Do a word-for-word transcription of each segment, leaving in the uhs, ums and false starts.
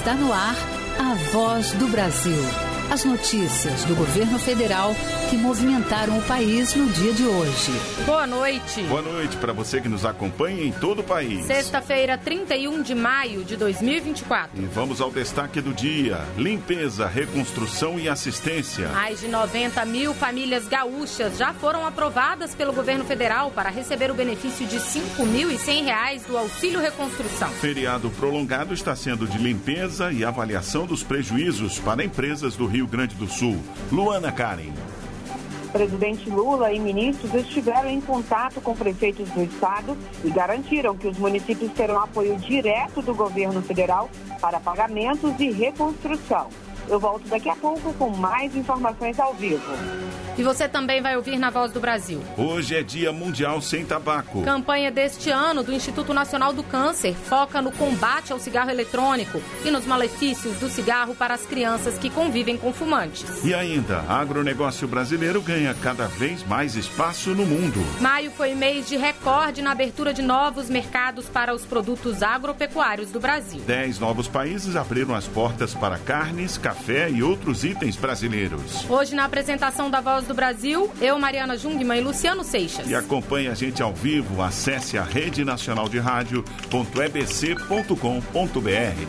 Está no ar a Voz do Brasil. As notícias do governo federal que movimentaram o país no dia de hoje. Boa noite. Boa noite para você que nos acompanha em todo o país. Sexta-feira, trinta e um de maio de dois mil e vinte e quatro. E vamos ao destaque do dia. Limpeza, reconstrução e assistência. Mais de noventa mil famílias gaúchas já foram aprovadas pelo governo federal para receber o benefício de cinco mil e cem reais do Auxílio Reconstrução. Feriado prolongado está sendo de limpeza e avaliação dos prejuízos para empresas do Rio Grande do Sul. Luana Karen. Presidente Lula e ministros estiveram em contato com prefeitos do estado e garantiram que os municípios terão apoio direto do governo federal para pagamentos e reconstrução. Eu volto daqui a pouco com mais informações ao vivo. E você também vai ouvir na Voz do Brasil. Hoje é Dia Mundial Sem Tabaco. Campanha deste ano do Instituto Nacional do Câncer foca no combate ao cigarro eletrônico e nos malefícios do cigarro para as crianças que convivem com fumantes. E ainda, agronegócio brasileiro ganha cada vez mais espaço no mundo. Maio foi mês de recorde na abertura de novos mercados para os produtos agropecuários do Brasil. Dez novos países abriram as portas para carnes, café e outros itens brasileiros. Hoje, na apresentação da Voz do Brasil, eu, Mariana Jungmann e Luciano Seixas. E acompanhe a gente ao vivo, acesse a rede nacional de rádio ponto e b c ponto com ponto b r.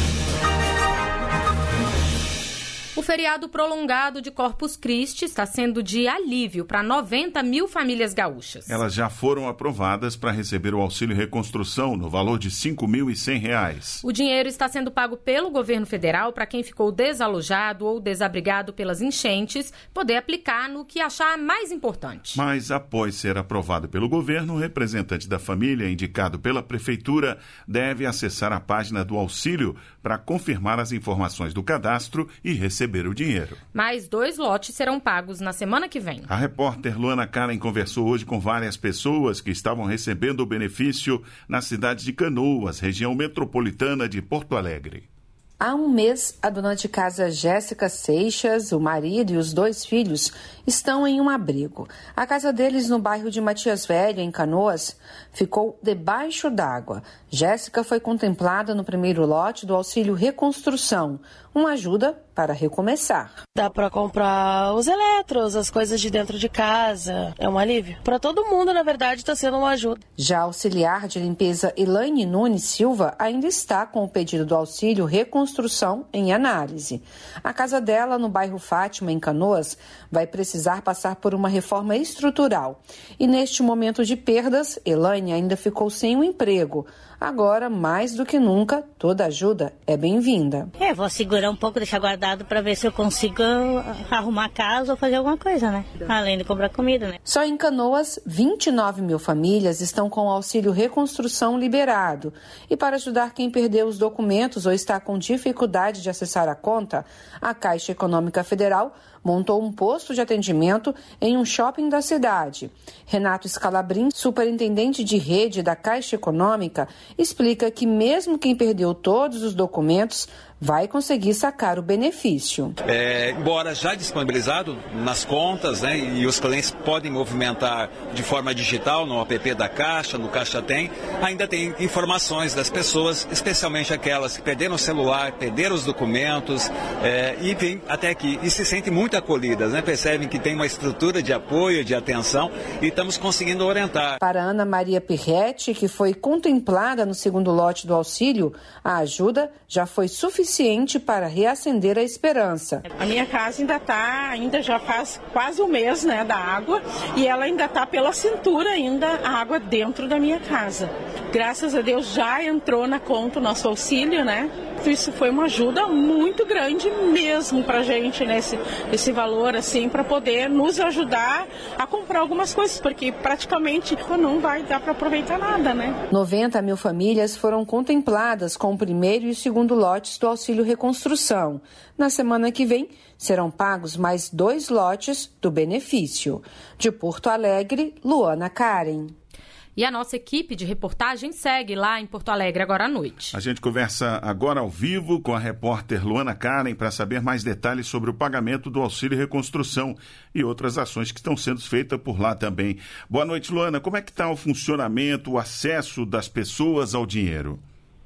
O feriado prolongado de Corpus Christi está sendo de alívio para noventa mil famílias gaúchas. Elas já foram aprovadas para receber o Auxílio Reconstrução no valor de cinco mil e cem reais. O dinheiro está sendo pago pelo governo federal para quem ficou desalojado ou desabrigado pelas enchentes poder aplicar no que achar mais importante. Mas após ser aprovado pelo governo, o representante da família, indicado pela prefeitura, deve acessar a página do auxílio para confirmar as informações do cadastro e receber o dinheiro. Mais dois lotes serão pagos na semana que vem. A repórter Luana Karen conversou hoje com várias pessoas que estavam recebendo o benefício na cidade de Canoas, região metropolitana de Porto Alegre. Há um mês, a dona de casa Jéssica Seixas, o marido e os dois filhos estão em um abrigo. A casa deles, no bairro de Matias Velho, em Canoas, ficou debaixo d'água. Jéssica foi contemplada no primeiro lote do Auxílio Reconstrução, uma ajuda para recomeçar. Dá para comprar os eletros, as coisas de dentro de casa. É um alívio. Para todo mundo, na verdade, está sendo uma ajuda. Já a auxiliar de limpeza Elaine Nunes Silva ainda está com o pedido do Auxílio Reconstrução em análise. A casa dela, no bairro Fátima, em Canoas, vai precisar passar por uma reforma estrutural. E neste momento de perdas, Elaine ainda ficou sem um emprego. Agora, mais do que nunca, toda ajuda é bem-vinda. É, vou segurar um pouco, deixar guardado para ver se eu consigo arrumar casa ou fazer alguma coisa, né? Além de comprar comida, né? Só em Canoas, vinte e nove mil famílias estão com o Auxílio Reconstrução liberado. E para ajudar quem perdeu os documentos ou está com dificuldade de acessar a conta, a Caixa Econômica Federal montou um posto de atendimento em um shopping da cidade. Renato Scalabrin, superintendente de rede da Caixa Econômica, explica que mesmo quem perdeu todos os documentos vai conseguir sacar o benefício. É, embora já disponibilizado nas contas, né, e os clientes podem movimentar de forma digital no app da Caixa, no Caixa Tem, ainda tem informações das pessoas, especialmente aquelas que perderam o celular, perderam os documentos é, e vêm até aqui e se sentem muito acolhidas, né, percebem que tem uma estrutura de apoio, de atenção e estamos conseguindo orientar. Para Ana Maria Pirretti, que foi contemplada no segundo lote do auxílio, a ajuda já foi suficiente para reacender a esperança. A minha casa ainda está, ainda já faz quase um mês, né, da água, e ela ainda está pela cintura ainda a água dentro da minha casa. Graças a Deus já entrou na conta o nosso auxílio, né? Isso foi uma ajuda muito grande mesmo para a gente, né? Esse, esse valor, assim, para poder nos ajudar a comprar algumas coisas, porque praticamente não vai dar para aproveitar nada, né? noventa mil famílias foram contempladas com o primeiro e o segundo lotes do Auxílio Reconstrução. Na semana que vem, serão pagos mais dois lotes do benefício. De Porto Alegre, Luana Karen. E a nossa equipe de reportagem segue lá em Porto Alegre agora à noite. A gente conversa agora ao vivo com a repórter Luana Karen para saber mais detalhes sobre o pagamento do Auxílio Reconstrução e outras ações que estão sendo feitas por lá também. Boa noite, Luana. Como é que está o funcionamento, o acesso das pessoas ao dinheiro?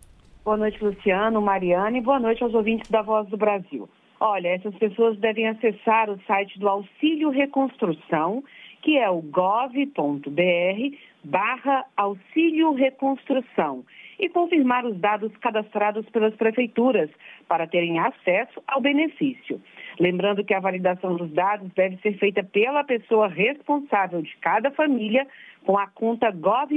Boa noite, Luciano, Mariana, e boa noite aos ouvintes da Voz do Brasil. Olha, essas pessoas devem acessar o site do Auxílio Reconstrução, que é o gov.br barra Auxílio Reconstrução, e confirmar os dados cadastrados pelas prefeituras para terem acesso ao benefício. Lembrando que a validação dos dados deve ser feita pela pessoa responsável de cada família com a conta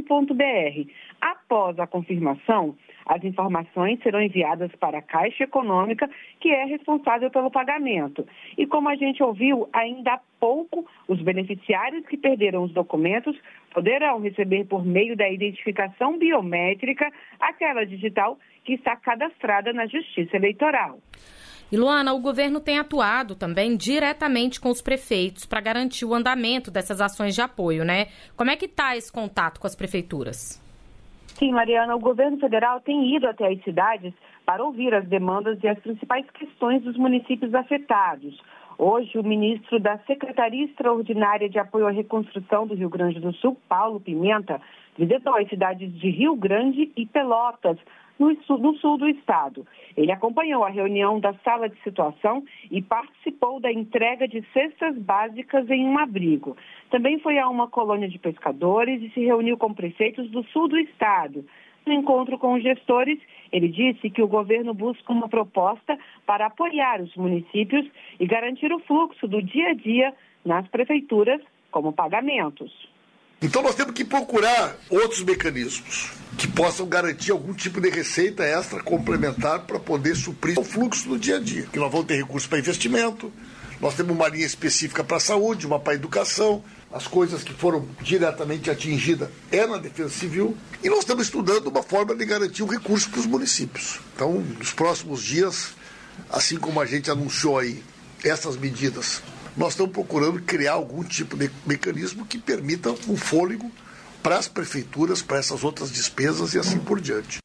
gov.br. Após a confirmação, as informações serão enviadas para a Caixa Econômica, que é responsável pelo pagamento. E como a gente ouviu, ainda há pouco, os beneficiários que perderam os documentos poderão receber por meio da identificação biométrica aquela digital que está cadastrada na Justiça Eleitoral. E, Luana, o governo tem atuado também diretamente com os prefeitos para garantir o andamento dessas ações de apoio, né? Como é que está esse contato com as prefeituras? Sim, Mariana, o governo federal tem ido até as cidades para ouvir as demandas e as principais questões dos municípios afetados. Hoje, o ministro da Secretaria Extraordinária de Apoio à Reconstrução do Rio Grande do Sul, Paulo Pimenta, visitou as cidades de Rio Grande e Pelotas, no sul, no sul do estado. Ele acompanhou a reunião da sala de situação e participou da entrega de cestas básicas em um abrigo. Também foi a uma colônia de pescadores e se reuniu com prefeitos do sul do estado. No encontro com os gestores, ele disse que o governo busca uma proposta para apoiar os municípios e garantir o fluxo do dia a dia nas prefeituras, como pagamentos. Então nós temos que procurar outros mecanismos que possam garantir algum tipo de receita extra complementar para poder suprir o fluxo do dia a dia. Que nós vamos ter recursos para investimento, nós temos uma linha específica para a saúde, uma para a educação, as coisas que foram diretamente atingidas é na Defesa Civil, e nós estamos estudando uma forma de garantir o recurso para os municípios. Então, nos próximos dias, assim como a gente anunciou aí essas medidas, nós estamos procurando criar algum tipo de mecanismo que permita um fôlego para as prefeituras, para essas outras despesas e assim por diante.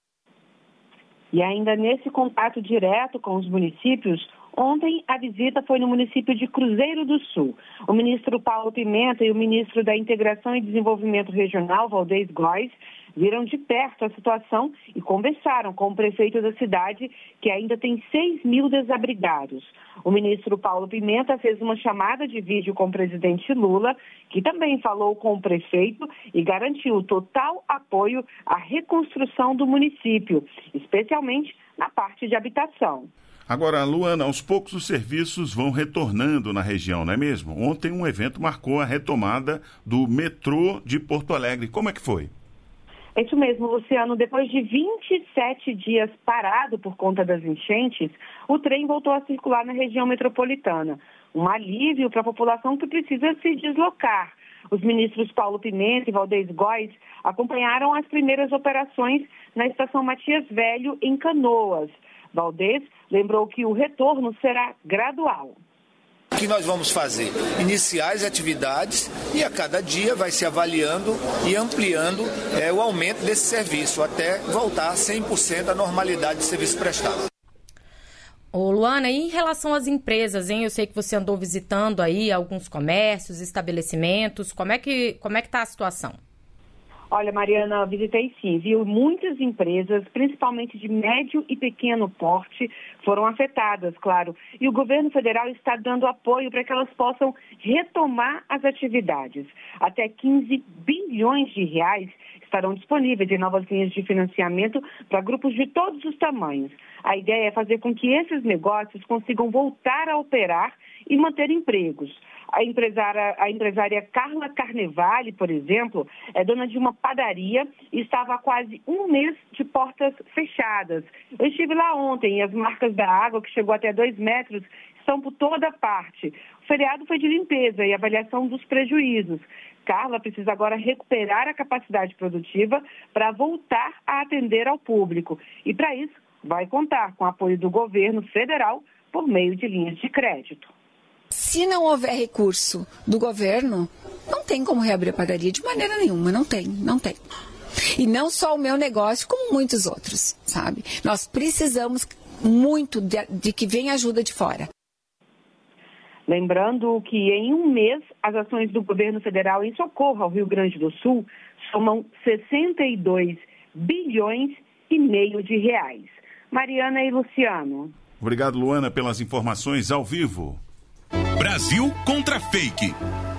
E ainda nesse contato direto com os municípios, ontem a visita foi no município de Cruzeiro do Sul. O ministro Paulo Pimenta e o ministro da Integração e Desenvolvimento Regional, Valdez Góes, viram de perto a situação e conversaram com o prefeito da cidade, que ainda tem seis mil desabrigados. O ministro Paulo Pimenta fez uma chamada de vídeo com o presidente Lula, que também falou com o prefeito e garantiu total apoio à reconstrução do município, especialmente na parte de habitação. Agora, Luana, aos poucos os serviços vão retornando na região, não é mesmo? Ontem um evento marcou a retomada do metrô de Porto Alegre. Como é que foi? É isso mesmo, Luciano. Depois de vinte e sete dias parado por conta das enchentes, o trem voltou a circular na região metropolitana. Um alívio para a população que precisa se deslocar. Os ministros Paulo Pimenta e Valdez Góes acompanharam as primeiras operações na estação Matias Velho, em Canoas. Valdez lembrou que o retorno será gradual. O que nós vamos fazer? Iniciar as atividades e a cada dia vai se avaliando e ampliando é, o aumento desse serviço até voltar cem por cento à normalidade de serviço prestado. Ô Luana, e em relação às empresas, hein? Eu sei que você andou visitando aí alguns comércios, estabelecimentos. Como é que como é que está a situação? Olha, Mariana, visitei sim, viu? Muitas empresas, principalmente de médio e pequeno porte, foram afetadas, claro. E o governo federal está dando apoio para que elas possam retomar as atividades. Até quinze bilhões de reais estarão disponíveis em novas linhas de financiamento para grupos de todos os tamanhos. A ideia é fazer com que esses negócios consigam voltar a operar e manter empregos. A empresária, a empresária Carla Carnevale, por exemplo, é dona de uma padaria e estava há quase um mês de portas fechadas. Eu estive lá ontem e as marcas da água, que chegou até dois metros, estão por toda parte. O feriado foi de limpeza e avaliação dos prejuízos. Carla precisa agora recuperar a capacidade produtiva para voltar a atender ao público. E para isso, vai contar com o apoio do governo federal por meio de linhas de crédito. Se não houver recurso do governo, não tem como reabrir a padaria de maneira nenhuma, não tem, não tem. E não só o meu negócio, como muitos outros, sabe? Nós precisamos muito de, de que venha ajuda de fora. Lembrando que em um mês, as ações do governo federal em socorro ao Rio Grande do Sul somam sessenta e dois bilhões e meio de reais. Mariana e Luciano. Obrigado, Luana, pelas informações ao vivo. Brasil contra fake.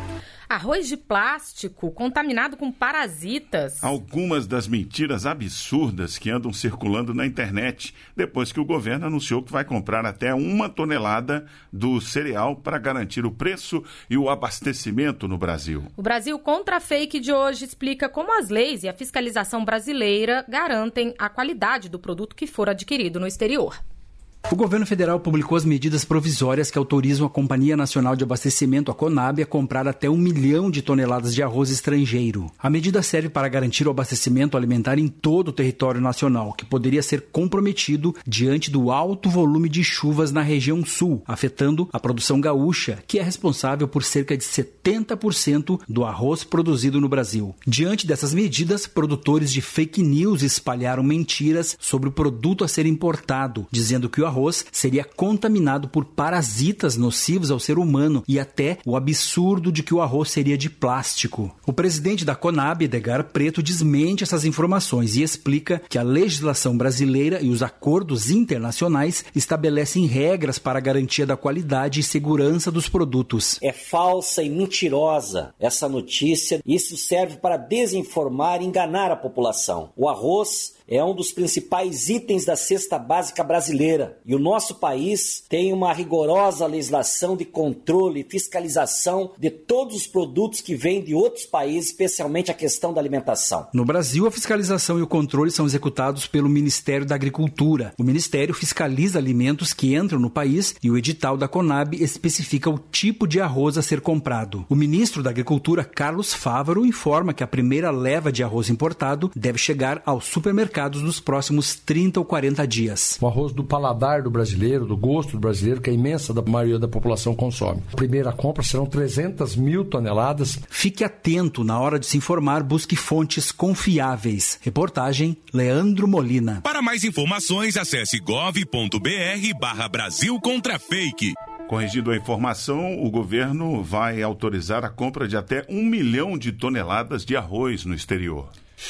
Arroz de plástico contaminado com parasitas. Algumas das mentiras absurdas que andam circulando na internet depois que o governo anunciou que vai comprar até uma tonelada do cereal para garantir o preço e o abastecimento no Brasil. O Brasil contra a fake de hoje explica como as leis e a fiscalização brasileira garantem a qualidade do produto que for adquirido no exterior. O governo federal publicou as medidas provisórias que autorizam a Companhia Nacional de Abastecimento, a Conab, a comprar até um milhão de toneladas de arroz estrangeiro. A medida serve para garantir o abastecimento alimentar em todo o território nacional, que poderia ser comprometido diante do alto volume de chuvas na região sul, afetando a produção gaúcha, que é responsável por cerca de setenta por cento do arroz produzido no Brasil. Diante dessas medidas, produtores de fake news espalharam mentiras sobre o produto a ser importado, dizendo que o arroz seria contaminado por parasitas nocivos ao ser humano e até o absurdo de que o arroz seria de plástico. O presidente da Conab, Edgar Preto, desmente essas informações e explica que a legislação brasileira e os acordos internacionais estabelecem regras para a garantia da qualidade e segurança dos produtos. É falsa e mentirosa essa notícia. Isso serve para desinformar e enganar a população. O arroz é um dos principais itens da cesta básica brasileira e o nosso país tem uma rigorosa legislação de controle e fiscalização de todos os produtos que vêm de outros países, especialmente a questão da alimentação. No Brasil, a fiscalização e o controle são executados pelo Ministério da Agricultura. O Ministério fiscaliza alimentos que entram no país e o edital da Conab especifica o tipo de arroz a ser comprado. O ministro da Agricultura, Carlos Fávaro, informa que a primeira leva de arroz importado deve chegar ao supermercado nos próximos trinta ou quarenta dias. O arroz do paladar do brasileiro, do gosto do brasileiro, que a imensa da maioria da população consome. A primeira compra serão trezentas mil toneladas. Fique atento na hora de se informar, busque fontes confiáveis. Reportagem Leandro Molina. Para mais informações, acesse gov ponto br barra Brasil contra fake. Corrigindo a informação, o governo vai autorizar a compra de até um milhão de toneladas de arroz no exterior.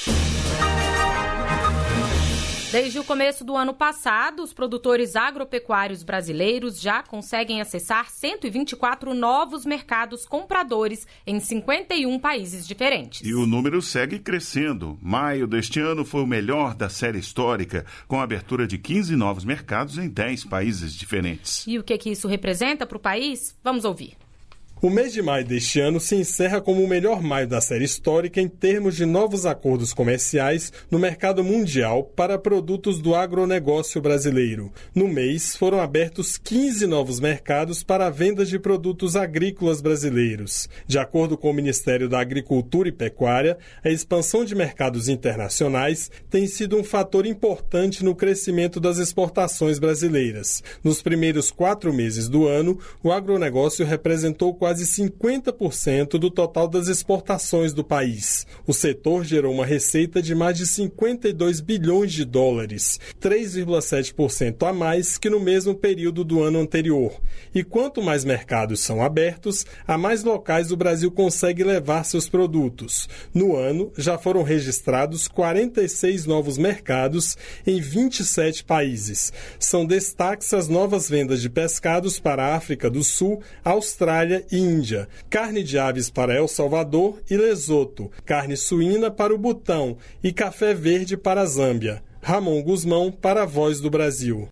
Desde o começo do ano passado, os produtores agropecuários brasileiros já conseguem acessar cento e vinte e quatro novos mercados compradores em cinquenta e um países diferentes. E o número segue crescendo. Maio deste ano foi o melhor da série histórica, com a abertura de quinze novos mercados em dez países diferentes. E o que, que isso representa para o país? Vamos ouvir. O mês de maio deste ano se encerra como o melhor maio da série histórica em termos de novos acordos comerciais no mercado mundial para produtos do agronegócio brasileiro. No mês, foram abertos quinze novos mercados para a venda de produtos agrícolas brasileiros. De acordo com o Ministério da Agricultura e Pecuária, a expansão de mercados internacionais tem sido um fator importante no crescimento das exportações brasileiras. Nos primeiros quatro meses do ano, o agronegócio representou quase quase cinquenta por cento do total das exportações do país. O setor gerou uma receita de mais de cinquenta e dois bilhões de dólares, três vírgula sete por cento a mais que no mesmo período do ano anterior. E quanto mais mercados são abertos, a mais locais o Brasil consegue levar seus produtos. No ano, já foram registrados quarenta e seis novos mercados em vinte e sete países. São destaques as novas vendas de pescados para a África do Sul, Austrália e Índia, carne de aves para El Salvador e Lesoto, carne suína para o Butão e café verde para a Zâmbia. Ramon Guzmão para a Voz do Brasil.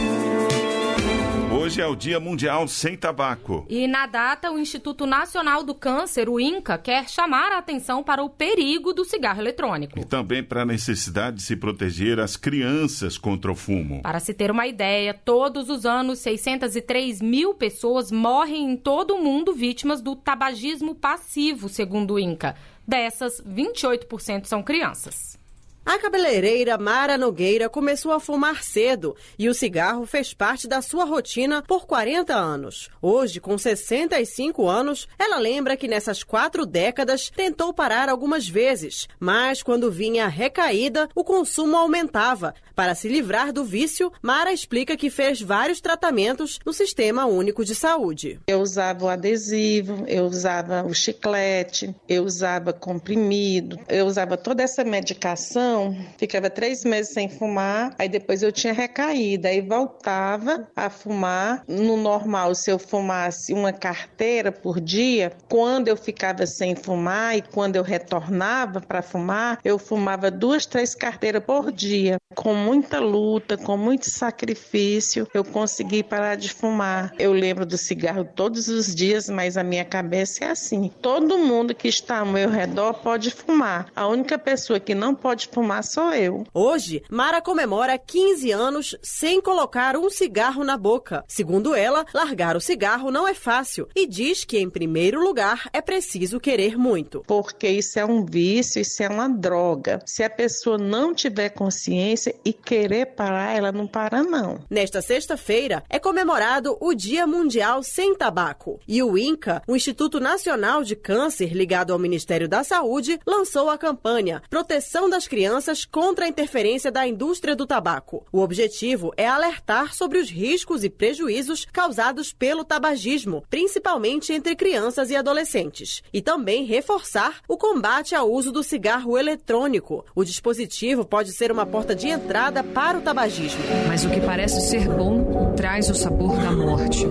Hoje é o Dia Mundial Sem Tabaco. E na data, o Instituto Nacional do Câncer, o INCA, quer chamar a atenção para o perigo do cigarro eletrônico. E também para a necessidade de se proteger as crianças contra o fumo. Para se ter uma ideia, todos os anos, seiscentas e três mil pessoas morrem em todo o mundo vítimas do tabagismo passivo, segundo o INCA. Dessas, vinte e oito por cento são crianças. A cabeleireira Mara Nogueira começou a fumar cedo e o cigarro fez parte da sua rotina por quarenta anos. Hoje, com sessenta e cinco anos, ela lembra que nessas quatro décadas tentou parar algumas vezes, mas quando vinha a recaída, o consumo aumentava. Para se livrar do vício, Mara explica que fez vários tratamentos no Sistema Único de Saúde. Eu usava o adesivo, eu usava o chiclete, eu usava comprimido, eu usava toda essa medicação Não, ficava três meses sem fumar, aí depois eu tinha recaído, aí voltava a fumar. No normal, se eu fumasse uma carteira por dia, quando eu ficava sem fumar e quando eu retornava para fumar, eu fumava duas, três carteiras por dia. Com muita luta, com muito sacrifício, eu consegui parar de fumar. Eu lembro do cigarro todos os dias, mas a minha cabeça é assim. Todo mundo que está ao meu redor pode fumar. A única pessoa que não pode fumar sou eu. Hoje, Mara comemora quinze anos sem colocar um cigarro na boca. Segundo ela, largar o cigarro não é fácil e diz que, em primeiro lugar, é preciso querer muito. Porque isso é um vício, isso é uma droga. Se a pessoa não tiver consciência e querer parar, ela não para não. Nesta sexta-feira, é comemorado o Dia Mundial Sem Tabaco. E o INCA, o Instituto Nacional de Câncer, ligado ao Ministério da Saúde, lançou a campanha Proteção das Crianças contra a Interferência da Indústria do Tabaco. O objetivo é alertar sobre os riscos e prejuízos causados pelo tabagismo, principalmente entre crianças e adolescentes. E também reforçar o combate ao uso do cigarro eletrônico. O dispositivo pode ser uma porta de entrada para o tabagismo. Mas o que parece ser bom traz o sabor da morte.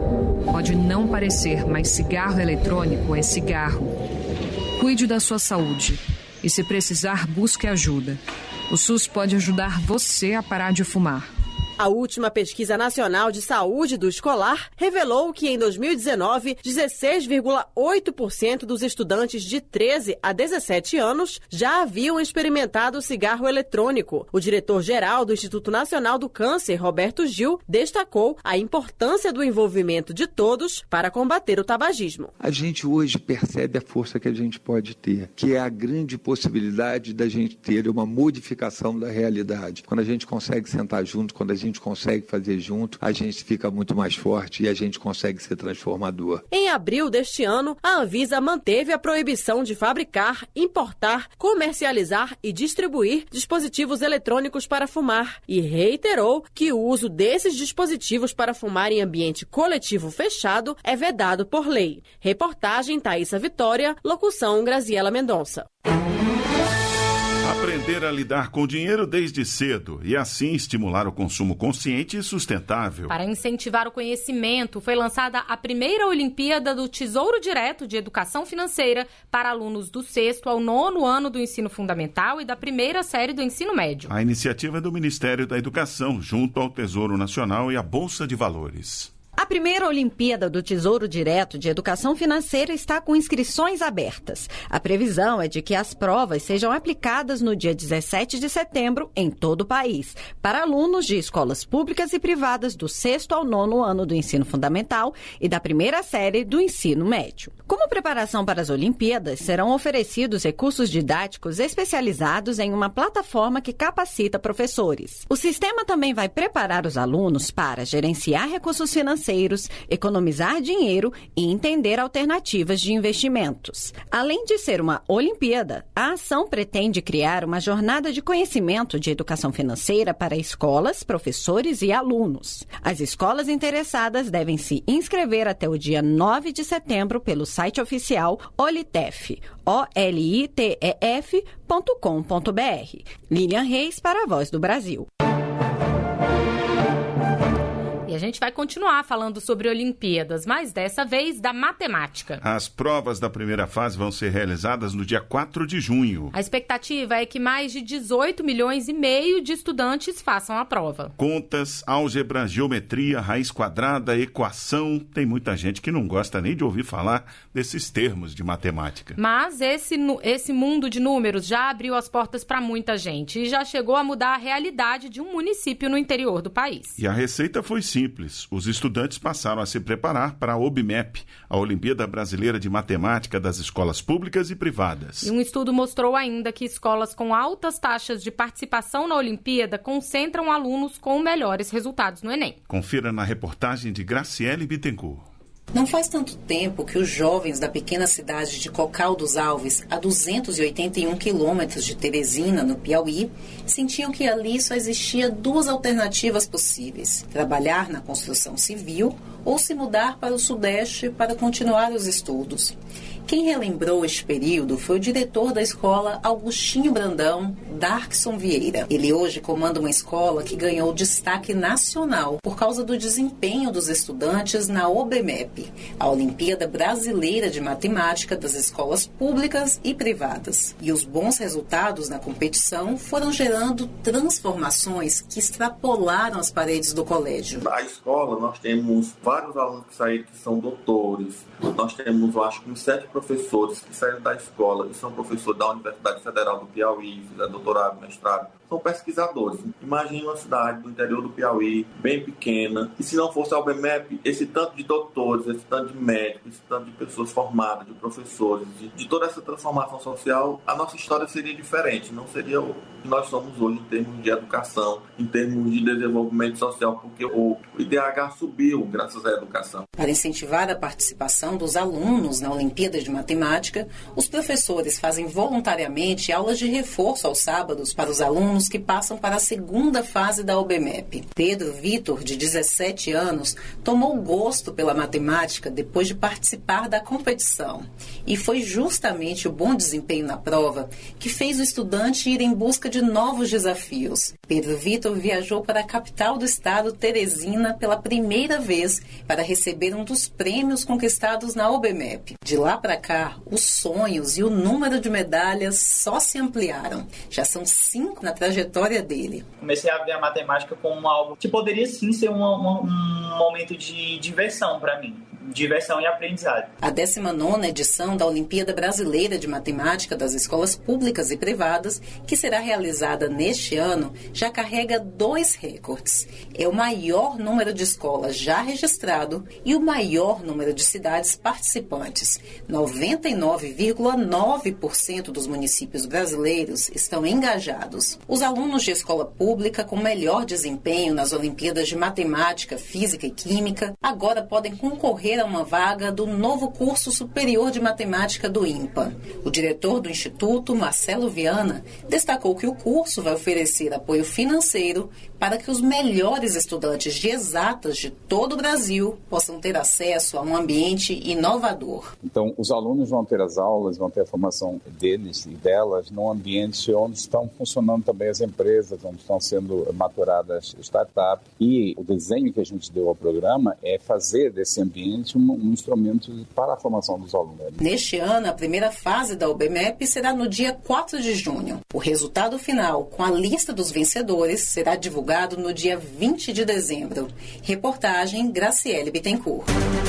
Pode não parecer, mas cigarro eletrônico é cigarro. Cuide da sua saúde e, se precisar, busque ajuda. O SUS pode ajudar você a parar de fumar. A última pesquisa nacional de saúde do escolar revelou que, em dois mil e dezenove, dezesseis vírgula oito por cento dos estudantes de treze a dezessete anos já haviam experimentado o cigarro eletrônico. O diretor-geral do Instituto Nacional do Câncer, Roberto Gil, destacou a importância do envolvimento de todos para combater o tabagismo. A gente hoje percebe a força que a gente pode ter, que é a grande possibilidade da gente ter uma modificação da realidade. Quando a gente consegue sentar junto, quando a gente consegue fazer junto, a gente fica muito mais forte e a gente consegue ser transformador. Em abril deste ano, a Anvisa manteve a proibição de fabricar, importar, comercializar e distribuir dispositivos eletrônicos para fumar e reiterou que o uso desses dispositivos para fumar em ambiente coletivo fechado é vedado por lei. Reportagem Thaísa Vitória, locução Graziela Mendonça. Aprender a lidar com o dinheiro desde cedo e assim estimular o consumo consciente e sustentável. Para incentivar o conhecimento, foi lançada a primeira Olimpíada do Tesouro Direto de Educação Financeira para alunos do sexto ao nono ano do ensino fundamental e da primeira série do ensino médio. A iniciativa é do Ministério da Educação, junto ao Tesouro Nacional e à Bolsa de Valores. A primeira Olimpíada do Tesouro Direto de Educação Financeira está com inscrições abertas. A previsão é de que as provas sejam aplicadas no dia dezessete de setembro em todo o país, para alunos de escolas públicas e privadas do sexto ao nono ano do ensino fundamental e da primeira série do ensino médio. Como preparação para as Olimpíadas, serão oferecidos recursos didáticos especializados em uma plataforma que capacita professores. O sistema também vai preparar os alunos para gerenciar recursos financeiros, economizar dinheiro e entender alternativas de investimentos. Além de ser uma Olimpíada, a ação pretende criar uma jornada de conhecimento de educação financeira para escolas, professores e alunos. As escolas interessadas devem se inscrever até o dia nove de setembro pelo site oficial Olitef, O L I T E F ponto com ponto B R. Lilian Reis para a Voz do Brasil. E a gente vai continuar falando sobre Olimpíadas, mas dessa vez da matemática. As provas da primeira fase vão ser realizadas no dia quatro de junho. A expectativa é que mais de dezoito milhões e meio de estudantes façam a prova. Contas, álgebra, geometria, raiz quadrada, equação. Tem muita gente que não gosta nem de ouvir falar desses termos de matemática. Mas esse, esse mundo de números já abriu as portas para muita gente e já chegou a mudar a realidade de um município no interior do país. E a receita foi simples. Simples. Os estudantes passaram a se preparar para a OBMEP, a Olimpíada Brasileira de Matemática das escolas públicas e privadas. E um estudo mostrou ainda que escolas com altas taxas de participação na Olimpíada concentram alunos com melhores resultados no Enem. Confira na reportagem de Graciele Bittencourt. Não faz tanto tempo que os jovens da pequena cidade de Cocal dos Alves, a duzentos e oitenta e um quilômetros de Teresina, no Piauí, sentiam que ali só existia duas alternativas possíveis: trabalhar na construção civil ou se mudar para o Sudeste para continuar os estudos. Quem relembrou este período foi o diretor da escola Augustinho Brandão, Darkson Vieira. Ele hoje comanda uma escola que ganhou destaque nacional por causa do desempenho dos estudantes na O B M E P, a Olimpíada Brasileira de Matemática das escolas públicas e privadas. E os bons resultados na competição foram gerando transformações que extrapolaram as paredes do colégio. Na escola, nós temos vários alunos que saíram que são doutores. Nós temos, eu acho que uns sete professores que saíram da escola e são professores da Universidade Federal do Piauí, fizeram doutorado, mestrado. São pesquisadores. Imagine uma cidade do interior do Piauí, bem pequena, e se não fosse a U B M E P, esse tanto de doutores, esse tanto de médicos, esse tanto de pessoas formadas, de professores, de, de toda essa transformação social, a nossa história seria diferente, não seria o que nós somos hoje em termos de educação, em termos de desenvolvimento social, porque o I D H subiu graças à educação. Para incentivar a participação dos alunos na Olimpíada de Matemática, os professores fazem voluntariamente aulas de reforço aos sábados para os alunos que passam para a segunda fase da O B M E P. Pedro Vitor, de dezessete anos, tomou gosto pela matemática depois de participar da competição. E foi justamente o bom desempenho na prova que fez o estudante ir em busca de novos desafios. Pedro Vitor viajou para a capital do estado, Teresina, pela primeira vez para receber um dos prêmios conquistados na O B M E P. De lá para cá, os sonhos e o número de medalhas só se ampliaram. Já são cinco na trajetória dele. Comecei a ver a matemática como algo que poderia sim ser uma, uma, um momento de diversão para mim. Diversão e aprendizado. A décima nona edição da Olimpíada Brasileira de Matemática das escolas públicas e privadas, que será realizada neste ano, já carrega dois recordes. É o maior número de escolas já registrado e o maior número de cidades participantes. noventa e nove vírgula nove por cento dos municípios brasileiros estão engajados. Os alunos de escola pública com melhor desempenho nas Olimpíadas de Matemática, Física e Química agora podem concorrer a uma vaga do novo curso superior de matemática do INPA. O diretor do Instituto, Marcelo Viana, destacou que o curso vai oferecer apoio financeiro para que os melhores estudantes de exatas de todo o Brasil possam ter acesso a um ambiente inovador. Então, os alunos vão ter as aulas, vão ter a formação deles e delas num ambiente onde estão funcionando também as empresas, onde estão sendo maturadas startups. E o desenho que a gente deu ao programa é fazer desse ambiente um, um instrumento para a formação dos alunos. Neste ano, a primeira fase da O B M E P será no dia quatro de junho. O resultado final, com a lista dos vencedores, será divulgado no dia vinte de dezembro. Reportagem Graciele Bittencourt.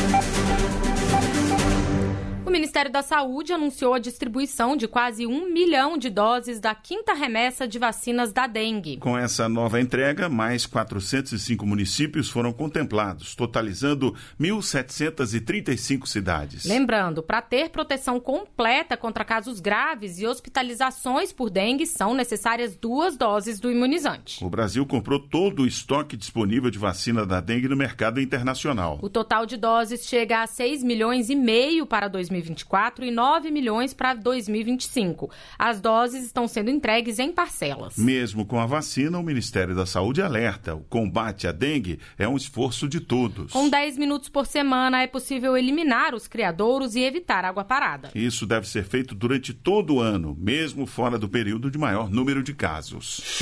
O Ministério da Saúde anunciou a distribuição de quase um milhão de doses da quinta remessa de vacinas da dengue. Com essa nova entrega, mais quatrocentos e cinco municípios foram contemplados, totalizando mil setecentas e trinta e cinco cidades. Lembrando, para ter proteção completa contra casos graves e hospitalizações por dengue, são necessárias duas doses do imunizante. O Brasil comprou todo o estoque disponível de vacina da dengue no mercado internacional. O total de doses chega a seis milhões e meio para dois mil e vinte e quatro e nove milhões para dois mil e vinte e cinco. As doses estão sendo entregues em parcelas. Mesmo com a vacina, o Ministério da Saúde alerta: o combate à dengue é um esforço de todos. Com dez minutos por semana é possível eliminar os criadouros e evitar água parada. Isso deve ser feito durante todo o ano, mesmo fora do período de maior número de casos.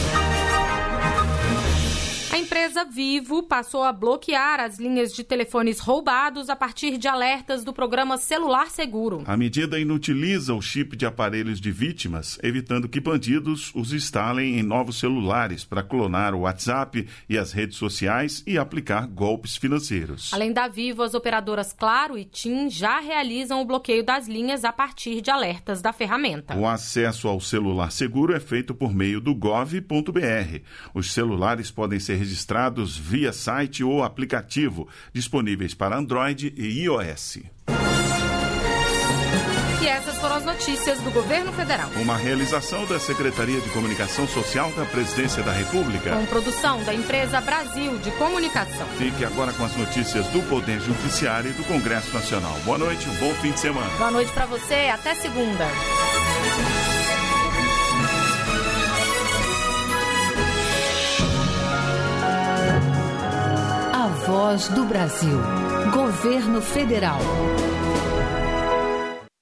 A empresa Vivo passou a bloquear as linhas de telefones roubados a partir de alertas do programa Celular Seguro. A medida inutiliza o chip de aparelhos de vítimas, evitando que bandidos os instalem em novos celulares para clonar o WhatsApp e as redes sociais e aplicar golpes financeiros. Além da Vivo, as operadoras Claro e TIM já realizam o bloqueio das linhas a partir de alertas da ferramenta. O acesso ao celular seguro é feito por meio do gov ponto br. Os celulares podem ser registrados via site ou aplicativo, disponíveis para Android e iOS. E essas foram as notícias do Governo Federal. Uma realização da Secretaria de Comunicação Social da Presidência da República. Com produção da empresa Brasil de Comunicação. Fique agora com as notícias do Poder Judiciário e do Congresso Nacional. Boa noite, um bom fim de semana. Boa noite para você, até segunda. A Voz do Brasil. Governo Federal.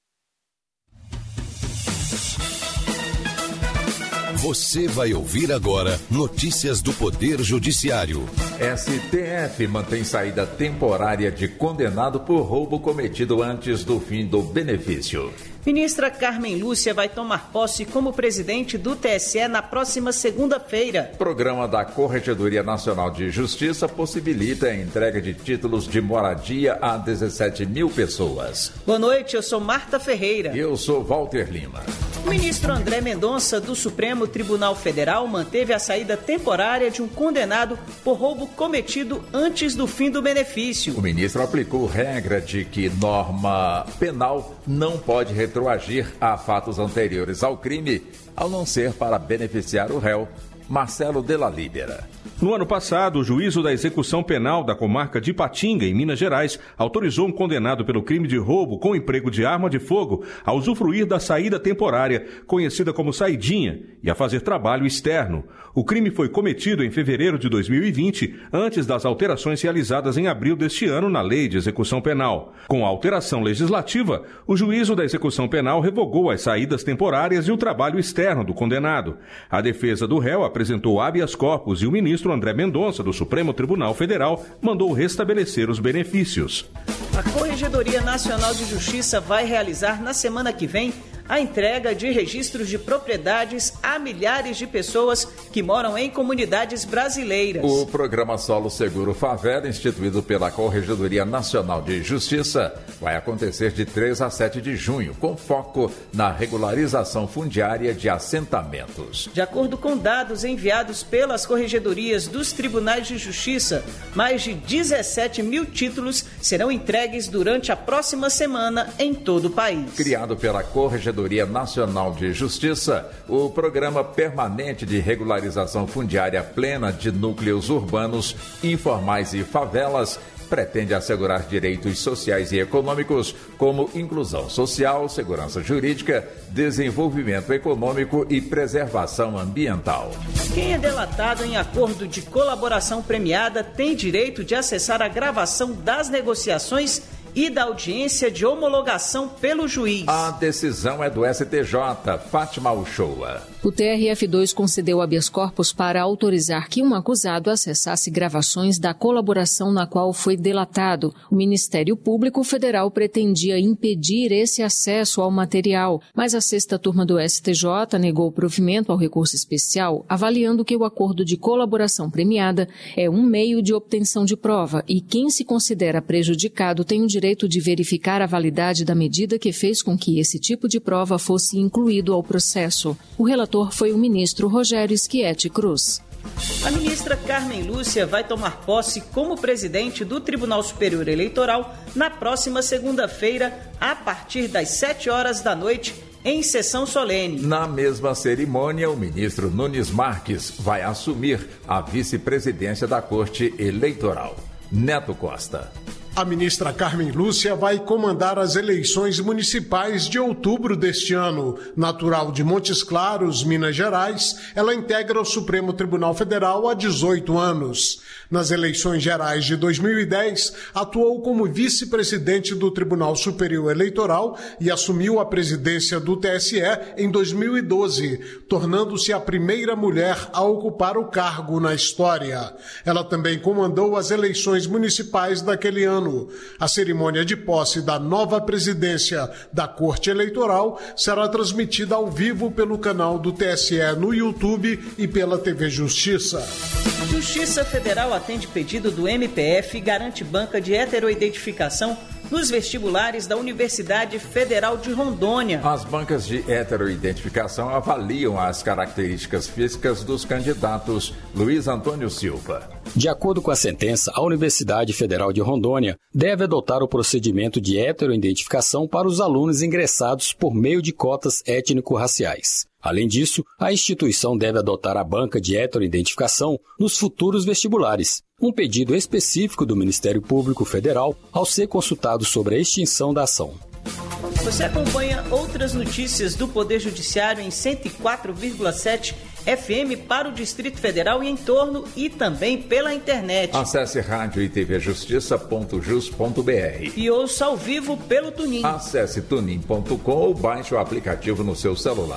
Você vai ouvir agora notícias do Poder Judiciário. S T F mantém saída temporária de condenado por roubo cometido antes do fim do benefício. Ministra Carmen Lúcia vai tomar posse como presidente do T S E na próxima segunda-feira. Programa da Corregedoria Nacional de Justiça possibilita a entrega de títulos de moradia a dezessete mil pessoas. Boa noite, eu sou Marta Ferreira. Eu sou Walter Lima. O ministro André Mendonça, do Supremo Tribunal Federal, manteve a saída temporária de um condenado por roubo cometido antes do fim do benefício. O ministro aplicou regra de que norma penal não pode retroagir a fatos anteriores ao crime, ao não ser para beneficiar o réu, Marcelo Della Libera. No ano passado, o juízo da execução penal da comarca de Ipatinga, em Minas Gerais, autorizou um condenado pelo crime de roubo com emprego de arma de fogo a usufruir da saída temporária, conhecida como saidinha, e a fazer trabalho externo. O crime foi cometido em fevereiro de dois mil e vinte, antes das alterações realizadas em abril deste ano na Lei de Execução Penal. Com a alteração legislativa, o juízo da execução penal revogou as saídas temporárias e o trabalho externo do condenado. A defesa do réu apresentou habeas corpus e o ministro André Mendonça, do Supremo Tribunal Federal, mandou restabelecer os benefícios. A Corregedoria Nacional de Justiça vai realizar na semana que vem a entrega de registros de propriedades a milhares de pessoas que moram em comunidades brasileiras. O programa Solo Seguro Favela, instituído pela Corregedoria Nacional de Justiça, vai acontecer de três a sete de junho, com foco na regularização fundiária de assentamentos. De acordo com dados enviados pelas corregedorias dos Tribunais de Justiça, mais de dezessete mil títulos serão entregues durante a próxima semana em todo o país. Criado pela Corregedoria Nacional de Justiça, o Programa Permanente de Regularização Fundiária Plena de Núcleos Urbanos, Informais e Favelas pretende assegurar direitos sociais e econômicos como inclusão social, segurança jurídica, desenvolvimento econômico e preservação ambiental. Quem é delatado em acordo de colaboração premiada tem direito de acessar a gravação das negociações e da audiência de homologação pelo juiz. A decisão é do S T J, Fátima Uchoa. O T R F dois concedeu habeas corpus para autorizar que um acusado acessasse gravações da colaboração na qual foi delatado. O Ministério Público Federal pretendia impedir esse acesso ao material, mas a sexta turma do S T J negou provimento ao recurso especial, avaliando que o acordo de colaboração premiada é um meio de obtenção de prova e quem se considera prejudicado tem o direito de verificar a validade da medida que fez com que esse tipo de prova fosse incluído ao processo. O relator foi o ministro Rogério Schietti Cruz. A ministra Carmen Lúcia vai tomar posse como presidente do Tribunal Superior Eleitoral na próxima segunda-feira, a partir das sete horas da noite, em sessão solene. Na mesma cerimônia, o ministro Nunes Marques vai assumir a vice-presidência da Corte Eleitoral. Neto Costa. A ministra Carmen Lúcia vai comandar as eleições municipais de outubro deste ano. Natural de Montes Claros, Minas Gerais, ela integra o Supremo Tribunal Federal há dezoito anos. Nas eleições gerais de dois mil e dez, atuou como vice-presidente do Tribunal Superior Eleitoral e assumiu a presidência do T S E em dois mil e doze, tornando-se a primeira mulher a ocupar o cargo na história. Ela também comandou as eleições municipais daquele ano. A cerimônia de posse da nova presidência da Corte Eleitoral será transmitida ao vivo pelo canal do T S E no YouTube e pela T V Justiça. Justiça Federal atende pedido do M P F e garante banca de heteroidentificação nos vestibulares da Universidade Federal de Rondônia. As bancas de heteroidentificação avaliam as características físicas dos candidatos. Luiz Antônio Silva. De acordo com a sentença, a Universidade Federal de Rondônia deve adotar o procedimento de heteroidentificação para os alunos ingressados por meio de cotas étnico-raciais. Além disso, a instituição deve adotar a banca de heteroidentificação nos futuros vestibulares, um pedido específico do Ministério Público Federal ao ser consultado sobre a extinção da ação. Você acompanha outras notícias do Poder Judiciário em cento e quatro vírgula sete F M para o Distrito Federal e em torno e também pela internet. Acesse rádio e tv justiça ponto jus ponto br e ouça ao vivo pelo Tunin. Acesse tunin ponto com ou baixe o aplicativo no seu celular.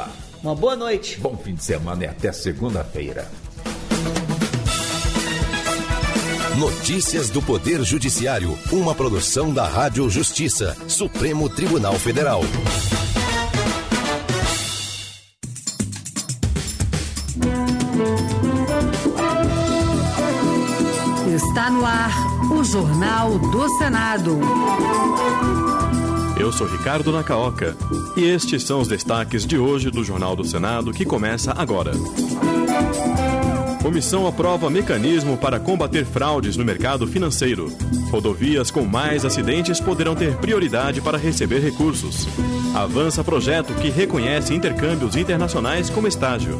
Uma boa noite. Bom fim de semana e até segunda-feira. Notícias do Poder Judiciário, uma produção da Rádio Justiça, Supremo Tribunal Federal. Está no ar o Jornal do Senado. Eu sou Ricardo Nacaoca e estes são os destaques de hoje do Jornal do Senado, que começa agora. Comissão aprova mecanismo para combater fraudes no mercado financeiro. Rodovias com mais acidentes poderão ter prioridade para receber recursos. Avança projeto que reconhece intercâmbios internacionais como estágio.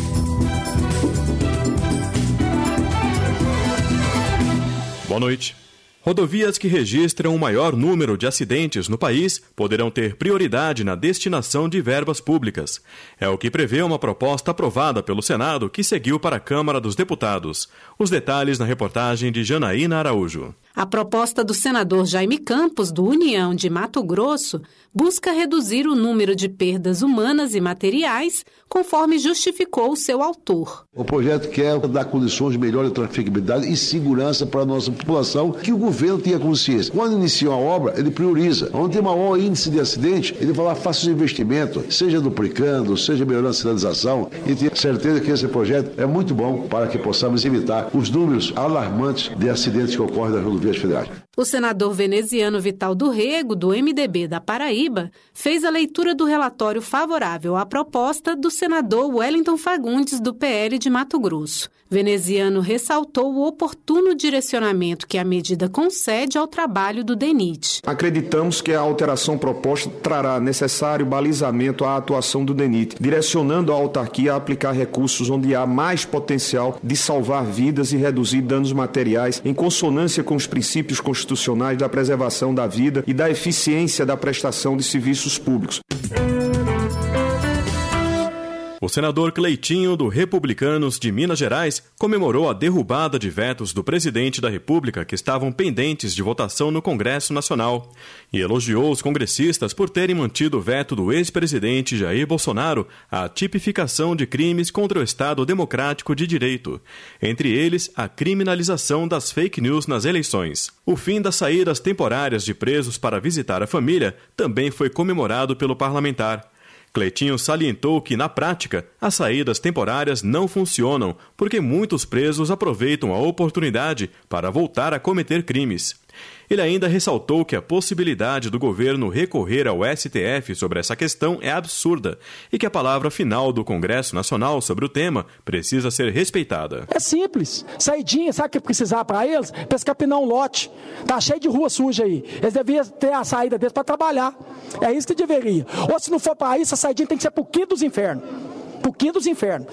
Boa noite. Rodovias que registram o maior número de acidentes no país poderão ter prioridade na destinação de verbas públicas. É o que prevê uma proposta aprovada pelo Senado que seguiu para a Câmara dos Deputados. Os detalhes na reportagem de Janaína Araújo. A proposta do senador Jaime Campos, do União de Mato Grosso, busca reduzir o número de perdas humanas e materiais, conforme justificou o seu autor. O projeto quer dar condições de melhor trafegabilidade e segurança para a nossa população, que o governo tenha consciência. Quando inicia uma obra, ele prioriza. Onde tem maior índice de acidente, ele vai lá, faça os investimentos, seja duplicando, seja melhorando a sinalização, e tenho certeza que esse projeto é muito bom para que possamos evitar os números alarmantes de acidentes que ocorrem nas rodovias federais. O senador veneziano Vital do Rego, do M D B da Paraíba, fez a leitura do relatório favorável à proposta do senador Wellington Fagundes, do P L de Mato Grosso. Veneziano ressaltou o oportuno direcionamento que a medida concede ao trabalho do DENIT. Acreditamos que a alteração proposta trará necessário balizamento à atuação do DENIT, direcionando a autarquia a aplicar recursos onde há mais potencial de salvar vidas e reduzir danos materiais, em consonância com os princípios constitucionais da preservação da vida e da eficiência da prestação de serviços públicos. O senador Cleitinho, do Republicanos de Minas Gerais, comemorou a derrubada de vetos do presidente da República que estavam pendentes de votação no Congresso Nacional e elogiou os congressistas por terem mantido o veto do ex-presidente Jair Bolsonaro à tipificação de crimes contra o Estado Democrático de Direito, entre eles a criminalização das fake news nas eleições. O fim das saídas temporárias de presos para visitar a família também foi comemorado pelo parlamentar. Cleitinho salientou que, na prática, as saídas temporárias não funcionam porque muitos presos aproveitam a oportunidade para voltar a cometer crimes. Ele ainda ressaltou que a possibilidade do governo recorrer ao S T F sobre essa questão é absurda e que a palavra final do Congresso Nacional sobre o tema precisa ser respeitada. É simples. Saidinha, sabe o que precisar para eles? Para eles capinar um lote. Tá cheio de rua suja aí. Eles deviam ter a saída deles para trabalhar. É isso que deveria. Ou se não for para isso, a saidinha tem que ser pro quinto dos infernos. Pro quinto dos infernos.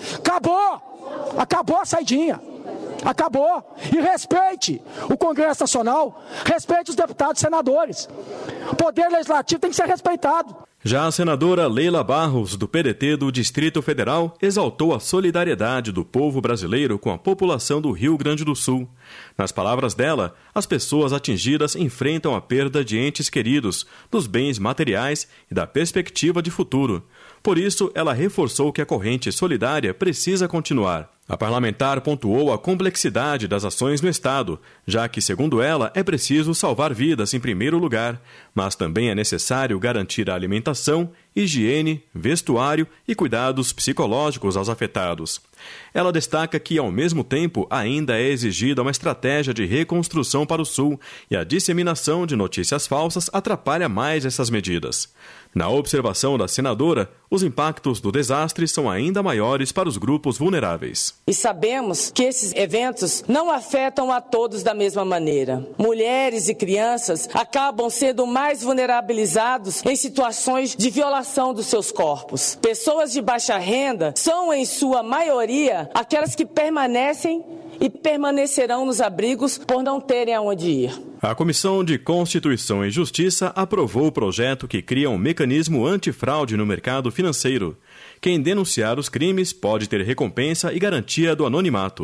Acabou! Acabou a saidinha. Acabou. E respeite o Congresso Nacional, respeite os deputados e senadores. O poder legislativo tem que ser respeitado. Já a senadora Leila Barros, do P D T do Distrito Federal, exaltou a solidariedade do povo brasileiro com a população do Rio Grande do Sul. Nas palavras dela, as pessoas atingidas enfrentam a perda de entes queridos, dos bens materiais e da perspectiva de futuro. Por isso, ela reforçou que a corrente solidária precisa continuar. A parlamentar pontuou a complexidade das ações no Estado, já que, segundo ela, é preciso salvar vidas em primeiro lugar, mas também é necessário garantir a alimentação, higiene, vestuário e cuidados psicológicos aos afetados. Ela destaca que, ao mesmo tempo, ainda é exigida uma estratégia de reconstrução para o Sul e a disseminação de notícias falsas atrapalha mais essas medidas. Na observação da senadora, os impactos do desastre são ainda maiores para os grupos vulneráveis. E sabemos que esses eventos não afetam a todos da mesma maneira. Mulheres e crianças acabam sendo mais vulnerabilizados em situações de violação dos seus corpos. Pessoas de baixa renda são, em sua maioria, aquelas que permanecem e permanecerão nos abrigos por não terem aonde ir. A Comissão de Constituição e Justiça aprovou o projeto que cria um mecanismo antifraude no mercado financeiro. Quem denunciar os crimes pode ter recompensa e garantia do anonimato.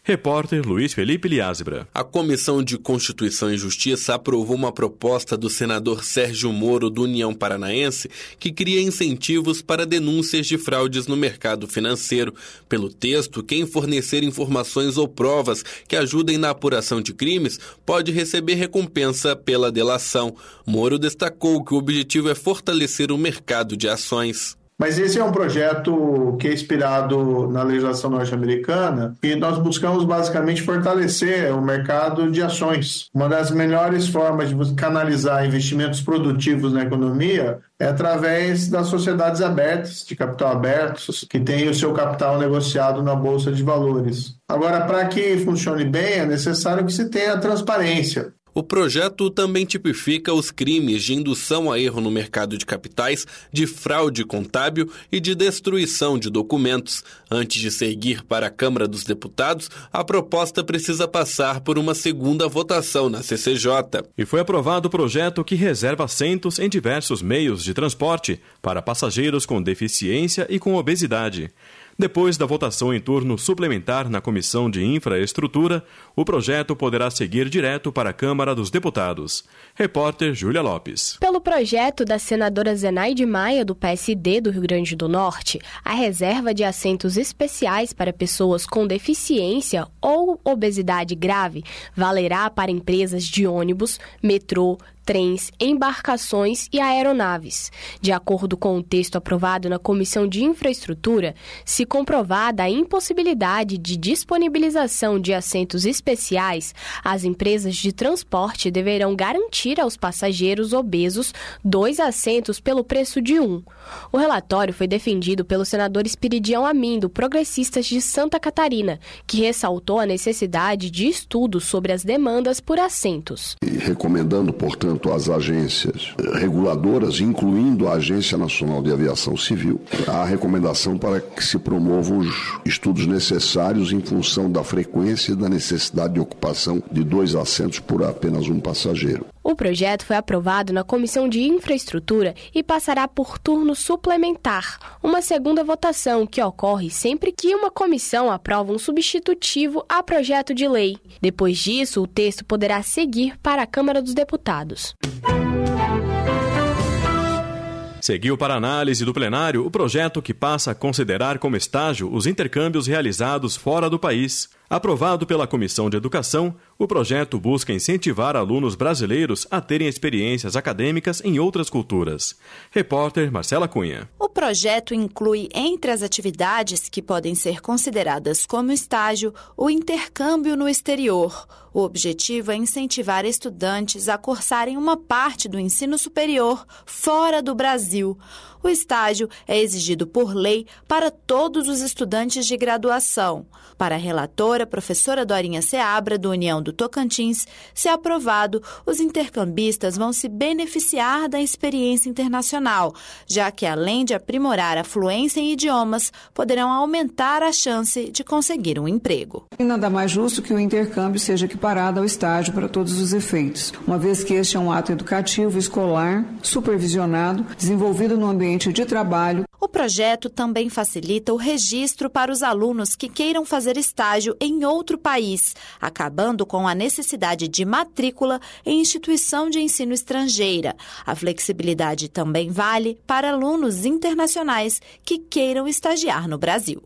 Repórter Luiz Felipe Liázebra. A Comissão de Constituição e Justiça aprovou uma proposta do senador Sérgio Moro, do União Paranaense, que cria incentivos para denúncias de fraudes no mercado financeiro. Pelo texto, quem fornecer informações ou provas que ajudem na apuração de crimes pode receber recompensa pela delação. Moro destacou que o objetivo é fortalecer o mercado de ações. Mas esse é um projeto que é inspirado na legislação norte-americana e nós buscamos basicamente fortalecer o mercado de ações. Uma das melhores formas de canalizar investimentos produtivos na economia é através das sociedades abertas, de capital aberto, que têm o seu capital negociado na Bolsa de Valores. Agora, para que funcione bem, é necessário que se tenha transparência. O projeto também tipifica os crimes de indução a erro no mercado de capitais, de fraude contábil e de destruição de documentos. Antes de seguir para a Câmara dos Deputados, a proposta precisa passar por uma segunda votação na C C J. E foi aprovado o projeto que reserva assentos em diversos meios de transporte para passageiros com deficiência e com obesidade. Depois da votação em turno suplementar na Comissão de Infraestrutura, o projeto poderá seguir direto para a Câmara dos Deputados. Repórter Júlia Lopes. Pelo projeto da senadora Zenaide Maia, do P S D do Rio Grande do Norte, a reserva de assentos especiais para pessoas com deficiência ou obesidade grave valerá para empresas de ônibus, metrô, trens, embarcações e aeronaves. De acordo com o texto aprovado na Comissão de Infraestrutura, se comprovada a impossibilidade de disponibilização de assentos especiais, as empresas de transporte deverão garantir aos passageiros obesos dois assentos pelo preço de um. O relatório foi defendido pelo senador Espiridião Amin, do Progressistas de Santa Catarina, que ressaltou a necessidade de estudos sobre as demandas por assentos. E recomendando, portanto, às agências reguladoras, incluindo a Agência Nacional de Aviação Civil, a recomendação para que se promovam os estudos necessários em função da frequência e da necessidade de ocupação de dois assentos por apenas um passageiro. O projeto foi aprovado na Comissão de Infraestrutura e passará por turno suplementar, uma segunda votação que ocorre sempre que uma comissão aprova um substitutivo a projeto de lei. Depois disso, o texto poderá seguir para a Câmara dos Deputados. Seguiu para análise do plenário o projeto que passa a considerar como estágio os intercâmbios realizados fora do país. Aprovado pela Comissão de Educação, o projeto busca incentivar alunos brasileiros a terem experiências acadêmicas em outras culturas. Repórter Marcela Cunha. O projeto inclui, entre as atividades que podem ser consideradas como estágio, o intercâmbio no exterior. O objetivo é incentivar estudantes a cursarem uma parte do ensino superior fora do Brasil. O estágio é exigido por lei para todos os estudantes de graduação. Para a relatora, professora Dorinha Seabra, do União do Tocantins, se aprovado, os intercambistas vão se beneficiar da experiência internacional, já que, além de aprimorar a fluência em idiomas, poderão aumentar a chance de conseguir um emprego. E nada mais justo que o intercâmbio seja equiparado ao estágio para todos os efeitos, uma vez que este é um ato educativo, escolar, supervisionado, desenvolvido no ambiente de trabalho. O projeto também facilita o registro para os alunos que queiram fazer estágio em outro país, acabando com a necessidade de matrícula em instituição de ensino estrangeira. A flexibilidade também vale para alunos internacionais que queiram estagiar no Brasil.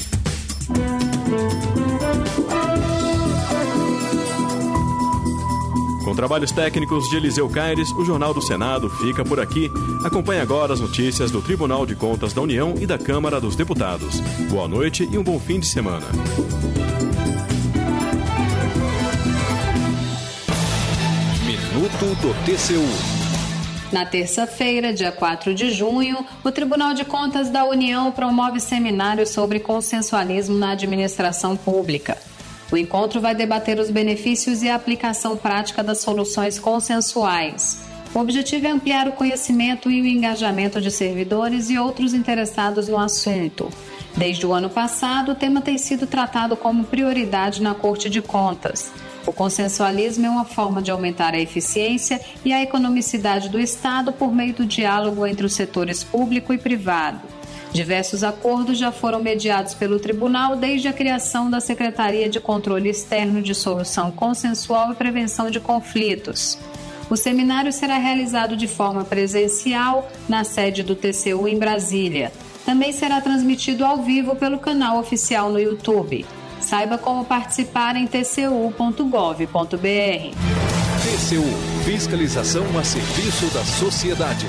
Com trabalhos técnicos de Eliseu Caires, o Jornal do Senado fica por aqui. Acompanhe agora as notícias do Tribunal de Contas da União e da Câmara dos Deputados. Boa noite e um bom fim de semana. Minuto do T C U. Na terça-feira, dia quatro de junho, o Tribunal de Contas da União promove seminário sobre consensualismo na administração pública. O encontro vai debater os benefícios e a aplicação prática das soluções consensuais. O objetivo é ampliar o conhecimento e o engajamento de servidores e outros interessados no assunto. Desde o ano passado, o tema tem sido tratado como prioridade na Corte de Contas. O consensualismo é uma forma de aumentar a eficiência e a economicidade do Estado por meio do diálogo entre os setores público e privado. Diversos acordos já foram mediados pelo tribunal desde a criação da Secretaria de Controle Externo de Solução Consensual e Prevenção de Conflitos. O seminário será realizado de forma presencial na sede do T C U em Brasília. Também será transmitido ao vivo pelo canal oficial no YouTube. Saiba como participar em t c u ponto gov ponto b r. T C U, fiscalização a serviço da sociedade.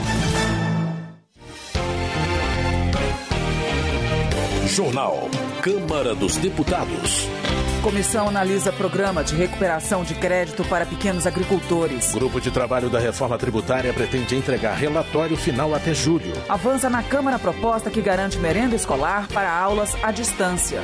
Jornal Câmara dos Deputados. Comissão analisa programa de recuperação de crédito para pequenos agricultores. Grupo de trabalho da reforma tributária pretende entregar relatório final até julho. Avança na Câmara a proposta que garante merenda escolar para aulas à distância.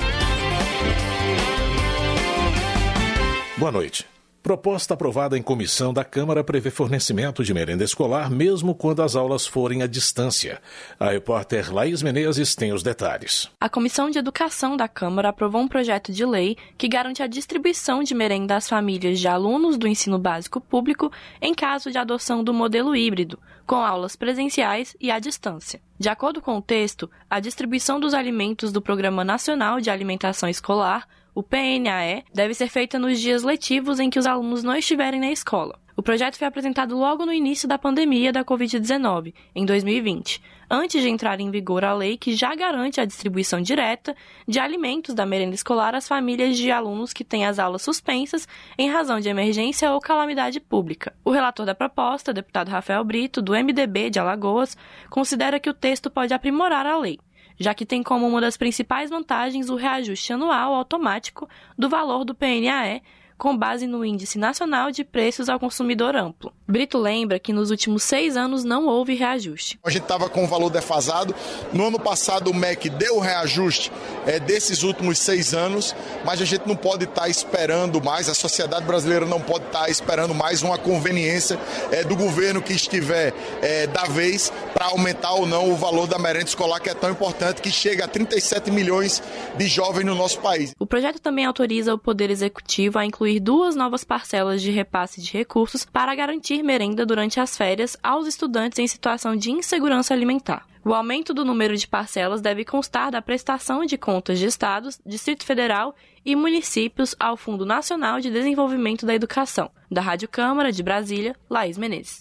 Boa noite. Proposta aprovada em comissão da Câmara prevê fornecimento de merenda escolar mesmo quando as aulas forem à distância. A repórter Laís Menezes tem os detalhes. A Comissão de Educação da Câmara aprovou um projeto de lei que garante a distribuição de merenda às famílias de alunos do ensino básico público em caso de adoção do modelo híbrido, com aulas presenciais e à distância. De acordo com o texto, a distribuição dos alimentos do Programa Nacional de Alimentação Escolar, o P N A E, deve ser feita nos dias letivos em que os alunos não estiverem na escola. O projeto foi apresentado logo no início da pandemia da covid dezenove, em dois mil e vinte, antes de entrar em vigor a lei que já garante a distribuição direta de alimentos da merenda escolar às famílias de alunos que têm as aulas suspensas em razão de emergência ou calamidade pública. O relator da proposta, deputado Rafael Brito, do M D B de Alagoas, considera que o texto pode aprimorar a lei, já que tem como uma das principais vantagens o reajuste anual automático do valor do P N A E, com base no Índice Nacional de Preços ao Consumidor Amplo. Brito lembra que nos últimos seis anos não houve reajuste. A gente estava com o valor defasado. No ano passado o M E C deu o reajuste é, desses últimos seis anos, mas a gente não pode estar tá esperando mais, a sociedade brasileira não pode estar tá esperando mais uma conveniência é, do governo que estiver é, da vez para aumentar ou não o valor da merenda escolar, que é tão importante, que chega a trinta e sete milhões de jovens no nosso país. O projeto também autoriza o Poder Executivo a incluir duas novas parcelas de repasse de recursos para garantir merenda durante as férias aos estudantes em situação de insegurança alimentar. O aumento do número de parcelas deve constar da prestação de contas de estados, Distrito Federal e municípios ao Fundo Nacional de Desenvolvimento da Educação. Da Rádio Câmara de Brasília, Laís Menezes.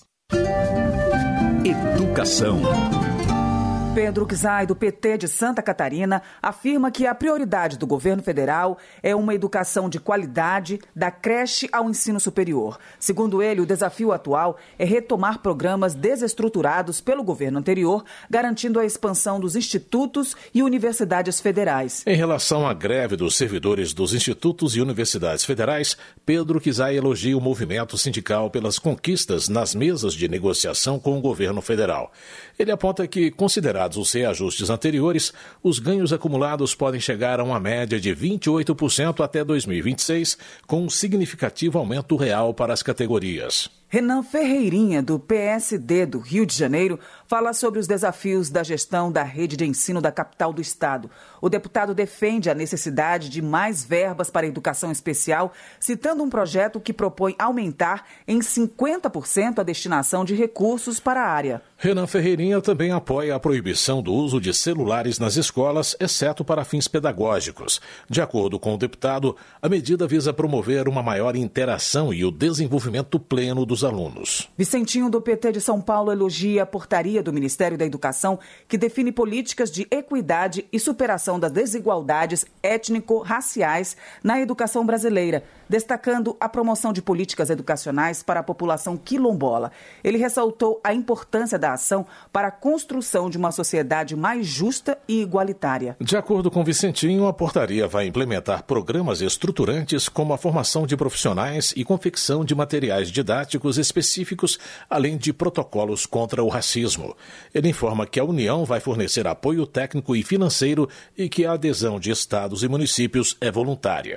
Educação. Pedro Czai, do P T de Santa Catarina, afirma que a prioridade do governo federal é uma educação de qualidade, da creche ao ensino superior. Segundo ele, o desafio atual é retomar programas desestruturados pelo governo anterior, garantindo a expansão dos institutos e universidades federais. Em relação à greve dos servidores dos institutos e universidades federais, Pedro Czai elogia o movimento sindical pelas conquistas nas mesas de negociação com o governo federal. Ele aponta que, considerados os reajustes anteriores, os ganhos acumulados podem chegar a uma média de vinte e oito por cento até dois mil e vinte e seis, com um significativo aumento real para as categorias. Renan Ferreirinha, do P S D do Rio de Janeiro, fala sobre os desafios da gestão da rede de ensino da capital do estado. O deputado defende a necessidade de mais verbas para a educação especial, citando um projeto que propõe aumentar em cinquenta por cento a destinação de recursos para a área. Renan Ferreirinha também apoia a proibição do uso de celulares nas escolas, exceto para fins pedagógicos. De acordo com o deputado, a medida visa promover uma maior interação e o desenvolvimento pleno dos alunos. Vicentinho, do P T de São Paulo, elogia a portaria do Ministério da Educação que define políticas de equidade e superação das desigualdades étnico-raciais na educação brasileira, destacando a promoção de políticas educacionais para a população quilombola. Ele ressaltou a importância da ação para a construção de uma sociedade mais justa e igualitária. De acordo com Vicentinho, a portaria vai implementar programas estruturantes como a formação de profissionais e confecção de materiais didáticos específicos, além de protocolos contra o racismo. Ele informa que a União vai fornecer apoio técnico e financeiro e que a adesão de estados e municípios é voluntária.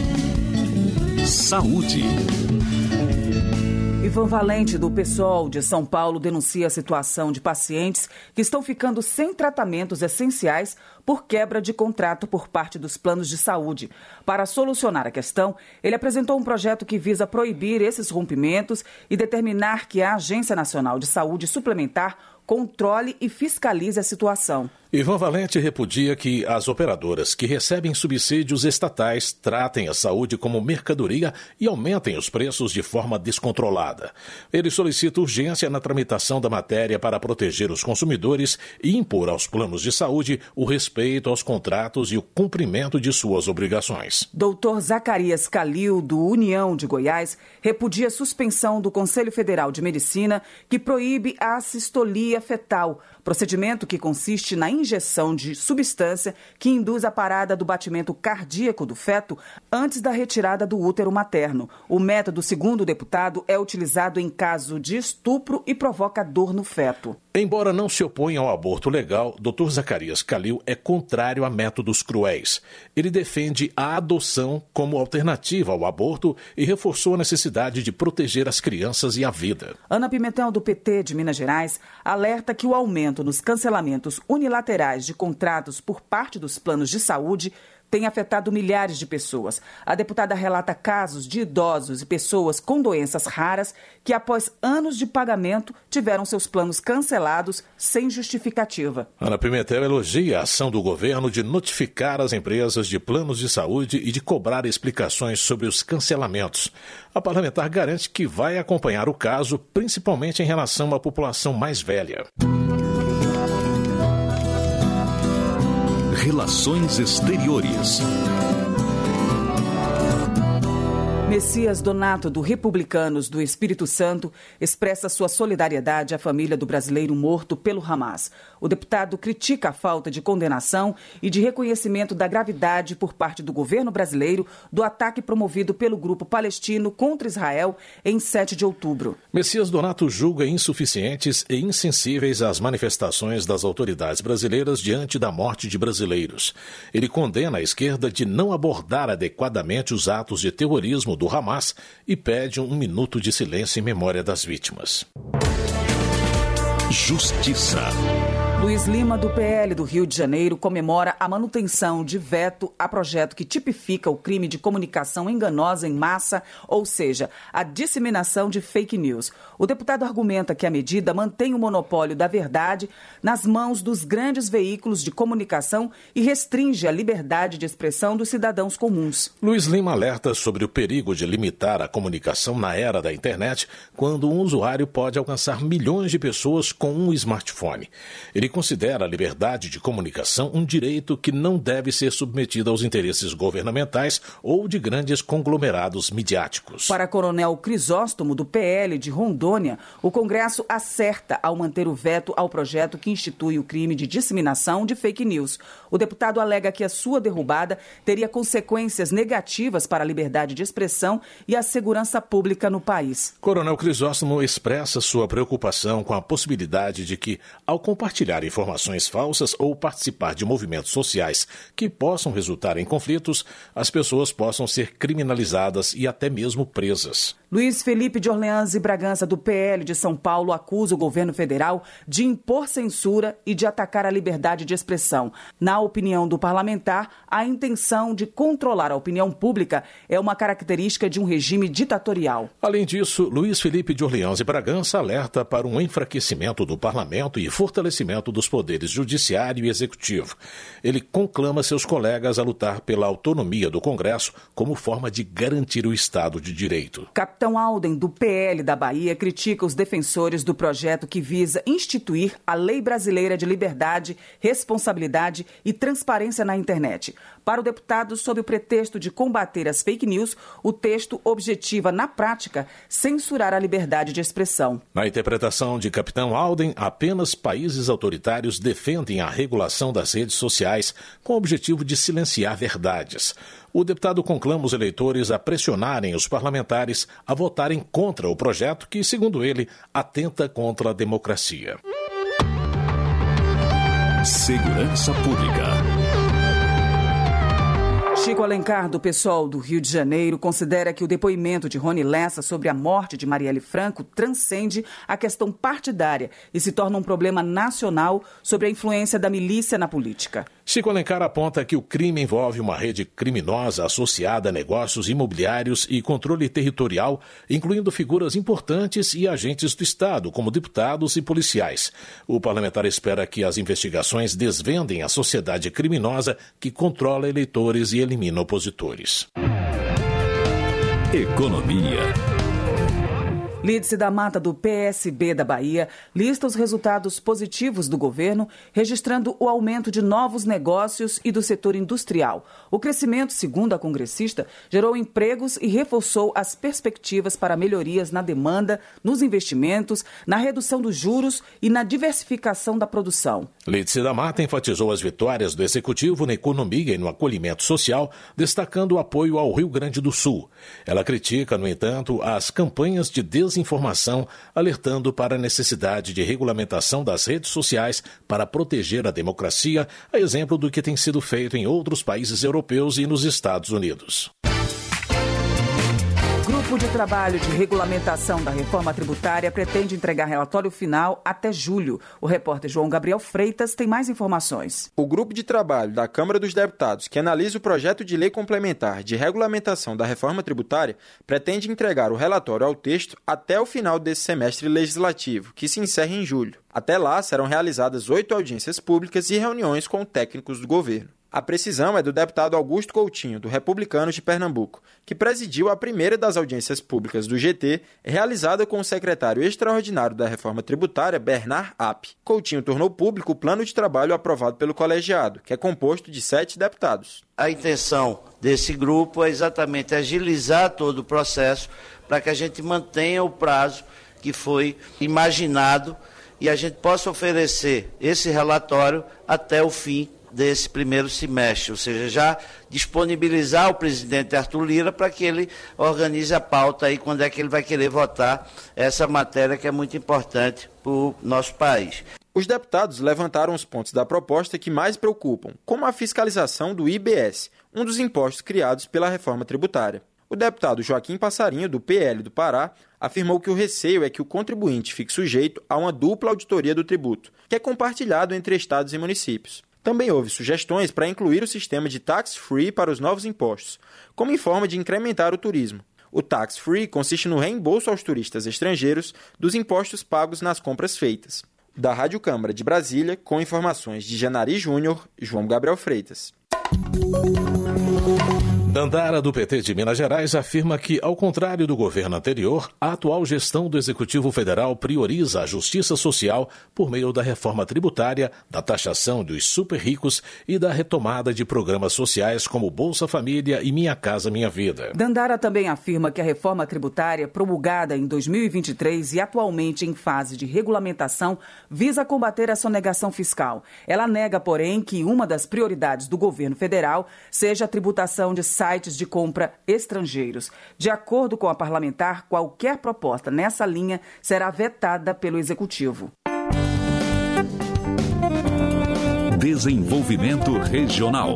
Saúde. Ivan Valente, do PSOL de São Paulo, denuncia a situação de pacientes que estão ficando sem tratamentos essenciais por quebra de contrato por parte dos planos de saúde. Para solucionar a questão, ele apresentou um projeto que visa proibir esses rompimentos e determinar que a Agência Nacional de Saúde Suplementar controle e fiscalize a situação. Ivan Valente repudia que as operadoras que recebem subsídios estatais tratem a saúde como mercadoria e aumentem os preços de forma descontrolada. Ele solicita urgência na tramitação da matéria para proteger os consumidores e impor aos planos de saúde o respeito aos contratos e o cumprimento de suas obrigações. doutor Zacarias Calil, do União de Goiás, repudia a suspensão do Conselho Federal de Medicina, que proíbe a assistolia fetal, procedimento que consiste na injeção de substância que induz a parada do batimento cardíaco do feto antes da retirada do útero materno. O método, segundo o deputado, é utilizado em caso de estupro e provoca dor no feto. Embora não se oponha ao aborto legal, doutor Zacarias Calil é contrário a métodos cruéis. Ele defende a adoção como alternativa ao aborto e reforçou a necessidade de proteger as crianças e a vida. Ana Pimentel, do P T de Minas Gerais, alerta que o aumento nos cancelamentos unilaterais de contratos por parte dos planos de saúde tem afetado milhares de pessoas. A deputada relata casos de idosos e pessoas com doenças raras que, após anos de pagamento, tiveram seus planos cancelados sem justificativa. Ana Pimentel elogia a ação do governo de notificar as empresas de planos de saúde e de cobrar explicações sobre os cancelamentos. A parlamentar garante que vai acompanhar o caso, principalmente em relação à população mais velha. Relações Exteriores. Messias Donato, do Republicanos do Espírito Santo, expressa sua solidariedade à família do brasileiro morto pelo Hamas. O deputado critica a falta de condenação e de reconhecimento da gravidade por parte do governo brasileiro do ataque promovido pelo grupo palestino contra Israel em sete de outubro. Messias Donato julga insuficientes e insensíveis as manifestações das autoridades brasileiras diante da morte de brasileiros. Ele condena a esquerda de não abordar adequadamente os atos de terrorismo do Hamas e pede um minuto de silêncio em memória das vítimas. Justiça. Luiz Lima, do P L do Rio de Janeiro, comemora a manutenção de veto a projeto que tipifica o crime de comunicação enganosa em massa, ou seja, a disseminação de fake news. O deputado argumenta que a medida mantém o monopólio da verdade nas mãos dos grandes veículos de comunicação e restringe a liberdade de expressão dos cidadãos comuns. Luiz Lima alerta sobre o perigo de limitar a comunicação na era da internet, quando um usuário pode alcançar milhões de pessoas com um smartphone. Ele considera a liberdade de comunicação um direito que não deve ser submetido aos interesses governamentais ou de grandes conglomerados midiáticos. Para Coronel Crisóstomo, do P L de Rondônia, o Congresso acerta ao manter o veto ao projeto que institui o crime de disseminação de fake news. O deputado alega que a sua derrubada teria consequências negativas para a liberdade de expressão e a segurança pública no país. Coronel Crisóstomo expressa sua preocupação com a possibilidade de que, ao compartilhar informações falsas ou participar de movimentos sociais que possam resultar em conflitos, as pessoas possam ser criminalizadas e até mesmo presas. Luiz Felipe de Orleans e Bragança, do P L de São Paulo, acusa o governo federal de impor censura e de atacar a liberdade de expressão. Na opinião do parlamentar, a intenção de controlar a opinião pública é uma característica de um regime ditatorial. Além disso, Luiz Felipe de Orleans e Bragança alerta para um enfraquecimento do parlamento e fortalecimento dos poderes judiciário e executivo. Ele conclama seus colegas a lutar pela autonomia do Congresso como forma de garantir o Estado de Direito. Capitão Alden, do P L da Bahia, critica os defensores do projeto que visa instituir a Lei Brasileira de Liberdade, Responsabilidade e Transparência na Internet. Para o deputado, sob o pretexto de combater as fake news, o texto objetiva, na prática, censurar a liberdade de expressão. Na interpretação de Capitão Alden, apenas países autoritários defendem a regulação das redes sociais com o objetivo de silenciar verdades. O deputado conclama os eleitores a pressionarem os parlamentares a votarem contra o projeto que, segundo ele, atenta contra a democracia. Segurança Pública. Chico Alencar, do PSOL do Rio de Janeiro, considera que o depoimento de Rony Lessa sobre a morte de Marielle Franco transcende a questão partidária e se torna um problema nacional sobre a influência da milícia na política. Chico Alencar aponta que o crime envolve uma rede criminosa associada a negócios imobiliários e controle territorial, incluindo figuras importantes e agentes do Estado, como deputados e policiais. O parlamentar espera que as investigações desvendem a sociedade criminosa que controla eleitores e elimina opositores. Economia. Lídice da Mata, do P S B da Bahia, lista os resultados positivos do governo, registrando o aumento de novos negócios e do setor industrial. O crescimento, segundo a congressista, gerou empregos e reforçou as perspectivas para melhorias na demanda, nos investimentos, na redução dos juros e na diversificação da produção. Lídice da Mata enfatizou as vitórias do Executivo na economia e no acolhimento social, destacando o apoio ao Rio Grande do Sul. Ela critica, no entanto, as campanhas de desinformação Desinformação, alertando para a necessidade de regulamentação das redes sociais para proteger a democracia, a exemplo do que tem sido feito em outros países europeus e nos Estados Unidos. O Grupo de Trabalho de Regulamentação da Reforma Tributária pretende entregar relatório final até julho. O repórter João Gabriel Freitas tem mais informações. O Grupo de Trabalho da Câmara dos Deputados, que analisa o projeto de lei complementar de regulamentação da Reforma Tributária, pretende entregar o relatório ao texto até o final desse semestre legislativo, que se encerra em julho. Até lá, serão realizadas oito audiências públicas e reuniões com técnicos do governo. A precisão é do deputado Augusto Coutinho, do Republicanos de Pernambuco, que presidiu a primeira das audiências públicas do G T, realizada com o secretário extraordinário da Reforma Tributária, Bernard App. Coutinho tornou público o plano de trabalho aprovado pelo colegiado, que é composto de sete deputados. A intenção desse grupo é exatamente agilizar todo o processo para que a gente mantenha o prazo que foi imaginado e a gente possa oferecer esse relatório até o fim desse primeiro semestre, ou seja, já disponibilizar o presidente Arthur Lira para que ele organize a pauta aí quando é que ele vai querer votar essa matéria que é muito importante para o nosso país. Os deputados levantaram os pontos da proposta que mais preocupam, como a fiscalização do I B S, um dos impostos criados pela reforma tributária. O deputado Joaquim Passarinho, do P L do Pará, afirmou que o receio é que o contribuinte fique sujeito a uma dupla auditoria do tributo, que é compartilhado entre estados e municípios. Também houve sugestões para incluir o sistema de tax-free para os novos impostos, como em forma de incrementar o turismo. O tax-free consiste no reembolso aos turistas estrangeiros dos impostos pagos nas compras feitas. Da Rádio Câmara de Brasília, com informações de Janari Júnior, João Gabriel Freitas. Dandara, do P T de Minas Gerais, afirma que, ao contrário do governo anterior, a atual gestão do Executivo Federal prioriza a justiça social por meio da reforma tributária, da taxação dos super ricos e da retomada de programas sociais como Bolsa Família e Minha Casa Minha Vida. Dandara também afirma que a reforma tributária, promulgada em dois mil e vinte e três e atualmente em fase de regulamentação, visa combater a sonegação fiscal. Ela nega, porém, que uma das prioridades do governo federal seja a tributação de sites de compra estrangeiros. De acordo com a parlamentar, qualquer proposta nessa linha será vetada pelo Executivo. Desenvolvimento Regional.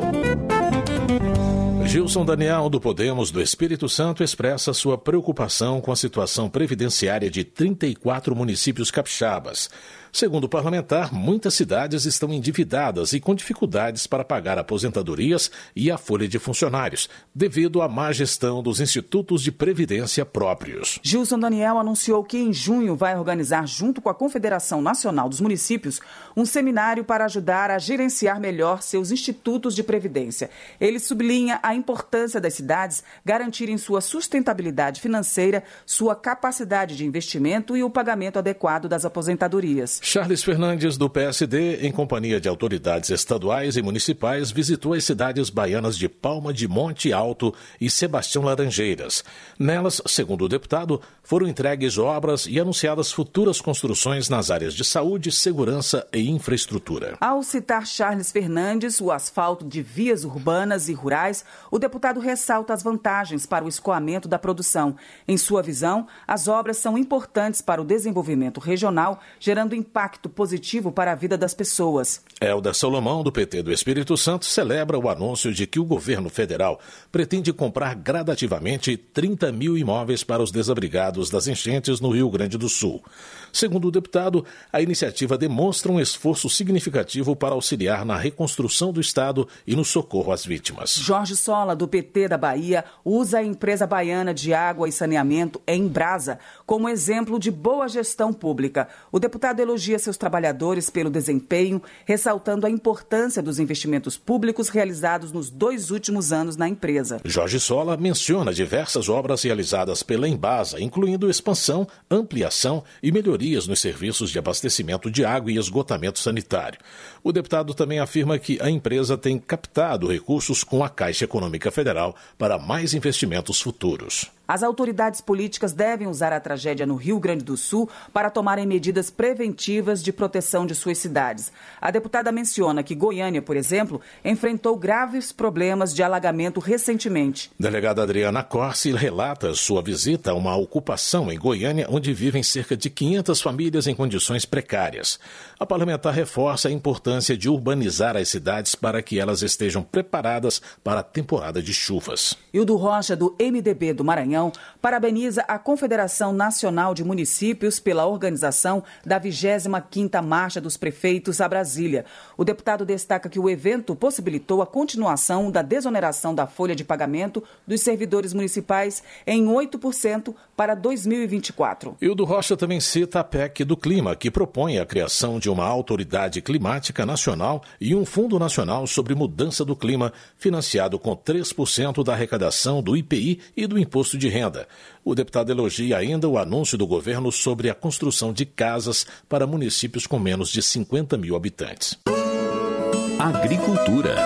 Gilson Daniel, do Podemos do Espírito Santo, expressa sua preocupação com a situação previdenciária de trinta e quatro municípios capixabas. Segundo o parlamentar, muitas cidades estão endividadas e com dificuldades para pagar aposentadorias e a folha de funcionários, devido à má gestão dos institutos de previdência próprios. Gilson Daniel anunciou que em junho vai organizar, junto com a Confederação Nacional dos Municípios, um seminário para ajudar a gerenciar melhor seus institutos de previdência. Ele sublinha a importância das cidades garantirem sua sustentabilidade financeira, sua capacidade de investimento e o pagamento adequado das aposentadorias. Charles Fernandes, do P S D, em companhia de autoridades estaduais e municipais, visitou as cidades baianas de Palma de Monte Alto e Sebastião Laranjeiras. Nelas, segundo o deputado, foram entregues obras e anunciadas futuras construções nas áreas de saúde, segurança e infraestrutura. Ao citar Charles Fernandes, o asfalto de vias urbanas e rurais, o deputado ressalta as vantagens para o escoamento da produção. Em sua visão, as obras são importantes para o desenvolvimento regional, gerando impacto impacto positivo para a vida das pessoas. Helder Salomão, do P T do Espírito Santo, celebra o anúncio de que o governo federal pretende comprar gradativamente trinta mil imóveis para os desabrigados das enchentes no Rio Grande do Sul. Segundo o deputado, a iniciativa demonstra um esforço significativo para auxiliar na reconstrução do Estado e no socorro às vítimas. Jorge Sola, do P T da Bahia, usa a empresa baiana de água e saneamento, Embrasa, como exemplo de boa gestão pública. O deputado elogia seus trabalhadores pelo desempenho, ressaltando a importância dos investimentos públicos realizados nos dois últimos anos na empresa. Jorge Sola menciona diversas obras realizadas pela Embasa, incluindo expansão, ampliação e melhorias nos serviços de abastecimento de água e esgotamento sanitário. O deputado também afirma que a empresa tem captado recursos com a Caixa Econômica Federal para mais investimentos futuros. As autoridades políticas devem usar a tragédia no Rio Grande do Sul para tomarem medidas preventivas de proteção de suas cidades. A deputada menciona que Goiânia, por exemplo, enfrentou graves problemas de alagamento recentemente. Delegada Adriana Corsi relata sua visita a uma ocupação em Goiânia, onde vivem cerca de quinhentas famílias em condições precárias. A parlamentar reforça a importância de urbanizar as cidades para que elas estejam preparadas para a temporada de chuvas. Hildo Rocha, do M D B do Maranhão, parabeniza a Confederação Nacional de Municípios pela organização da vigésima quinta Marcha dos Prefeitos a Brasília. O deputado destaca que o evento possibilitou a continuação da desoneração da folha de pagamento dos servidores municipais em oito por cento para dois mil e vinte e quatro. Hildo Rocha também cita a P E C do Clima, que propõe a criação de uma autoridade climática nacional e um Fundo Nacional sobre Mudança do Clima, financiado com três por cento da arrecadação do I P I e do Imposto de Renda. O deputado elogia ainda o anúncio do governo sobre a construção de casas para municípios com menos de cinquenta mil habitantes. Agricultura.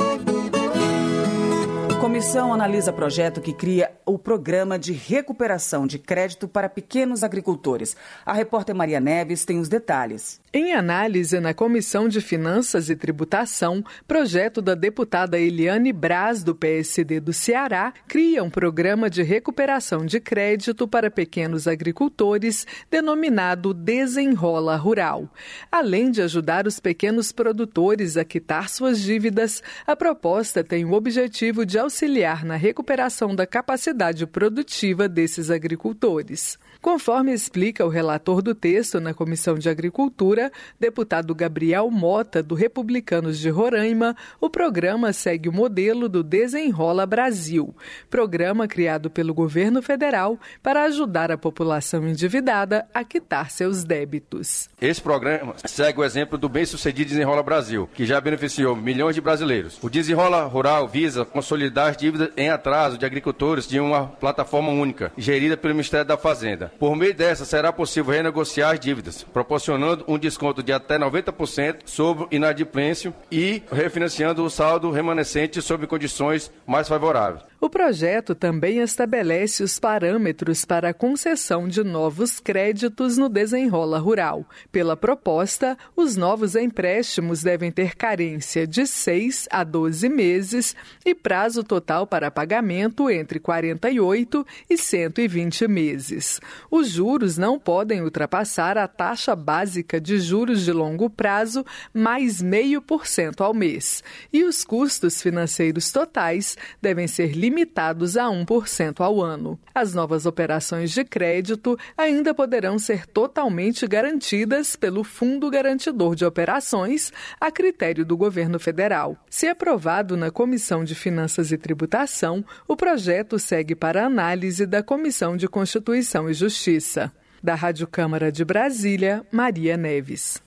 Comissão analisa projeto que cria o Programa de Recuperação de Crédito para Pequenos Agricultores. A repórter Maria Neves tem os detalhes. Em análise na Comissão de Finanças e Tributação, projeto da deputada Eliane Braz, do P S D do Ceará, cria um programa de recuperação de crédito para pequenos agricultores, denominado Desenrola Rural. Além de ajudar os pequenos produtores a quitar suas dívidas, a proposta tem o objetivo de auxiliar na recuperação da capacidade produtiva desses agricultores. Conforme explica o relator do texto na Comissão de Agricultura, deputado Gabriel Mota, do Republicanos de Roraima, o programa segue o modelo do Desenrola Brasil, programa criado pelo governo federal para ajudar a população endividada a quitar seus débitos. Esse programa segue o exemplo do bem-sucedido Desenrola Brasil, que já beneficiou milhões de brasileiros. O Desenrola Rural visa consolidar as dívidas em atraso de agricultores de uma plataforma única, gerida pelo Ministério da Fazenda. Por meio dessa, será possível renegociar as dívidas, proporcionando um desconto de até noventa por cento sobre inadimplência e refinanciando o saldo remanescente sob condições mais favoráveis. O projeto também estabelece os parâmetros para a concessão de novos créditos no Desenrola Rural. Pela proposta, os novos empréstimos devem ter carência de seis a doze meses e prazo total para pagamento entre quarenta e oito e cento e vinte meses. Os juros não podem ultrapassar a taxa básica de juros de longo prazo mais zero vírgula cinco por cento ao mês. E os custos financeiros totais devem ser limitados a um por cento ao ano. As novas operações de crédito ainda poderão ser totalmente garantidas pelo Fundo Garantidor de Operações, a critério do governo federal. Se aprovado na Comissão de Finanças e Tributação, o projeto segue para análise da Comissão de Constituição e Justiça. Da Rádio Câmara de Brasília, Maria Neves.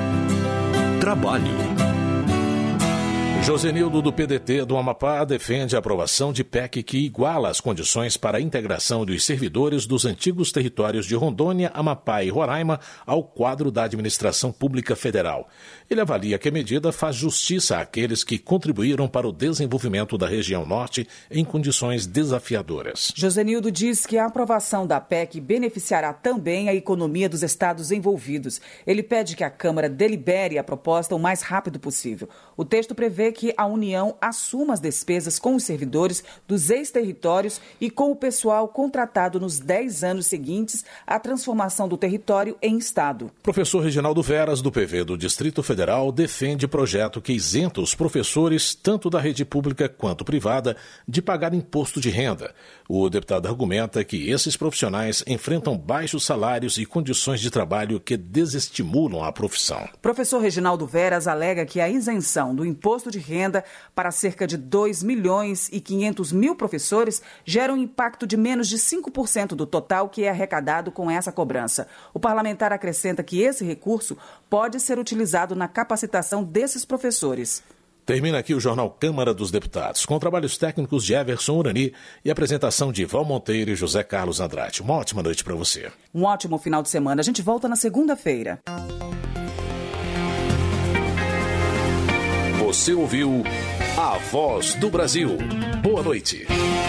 Trabalho. Josenildo, do P D T do Amapá, defende a aprovação de P E C que iguala as condições para a integração dos servidores dos antigos territórios de Rondônia, Amapá e Roraima ao quadro da administração pública federal. Ele avalia que a medida faz justiça àqueles que contribuíram para o desenvolvimento da região norte em condições desafiadoras. Josenildo diz que a aprovação da P E C beneficiará também a economia dos estados envolvidos. Ele pede que a Câmara delibere a proposta o mais rápido possível. O texto prevê prevê que a União assuma as despesas com os servidores dos ex-territórios e com o pessoal contratado nos dez anos seguintes à transformação do território em Estado. Professor Reginaldo Veras, do P V do Distrito Federal, defende projeto que isenta os professores, tanto da rede pública quanto privada, de pagar imposto de renda. O deputado argumenta que esses profissionais enfrentam baixos salários e condições de trabalho que desestimulam a profissão. Professor Reginaldo Veras alega que a isenção do imposto de renda para cerca de dois milhões e quinhentos mil professores gera um impacto de menos de cinco por cento do total que é arrecadado com essa cobrança. O parlamentar acrescenta que esse recurso pode ser utilizado na capacitação desses professores. Termina aqui o Jornal Câmara dos Deputados, com trabalhos técnicos de Everson Urani e apresentação de Val Monteiro e José Carlos Andrade. Uma ótima noite para você. Um ótimo final de semana. A gente volta na segunda-feira. Você ouviu A Voz do Brasil. Boa noite.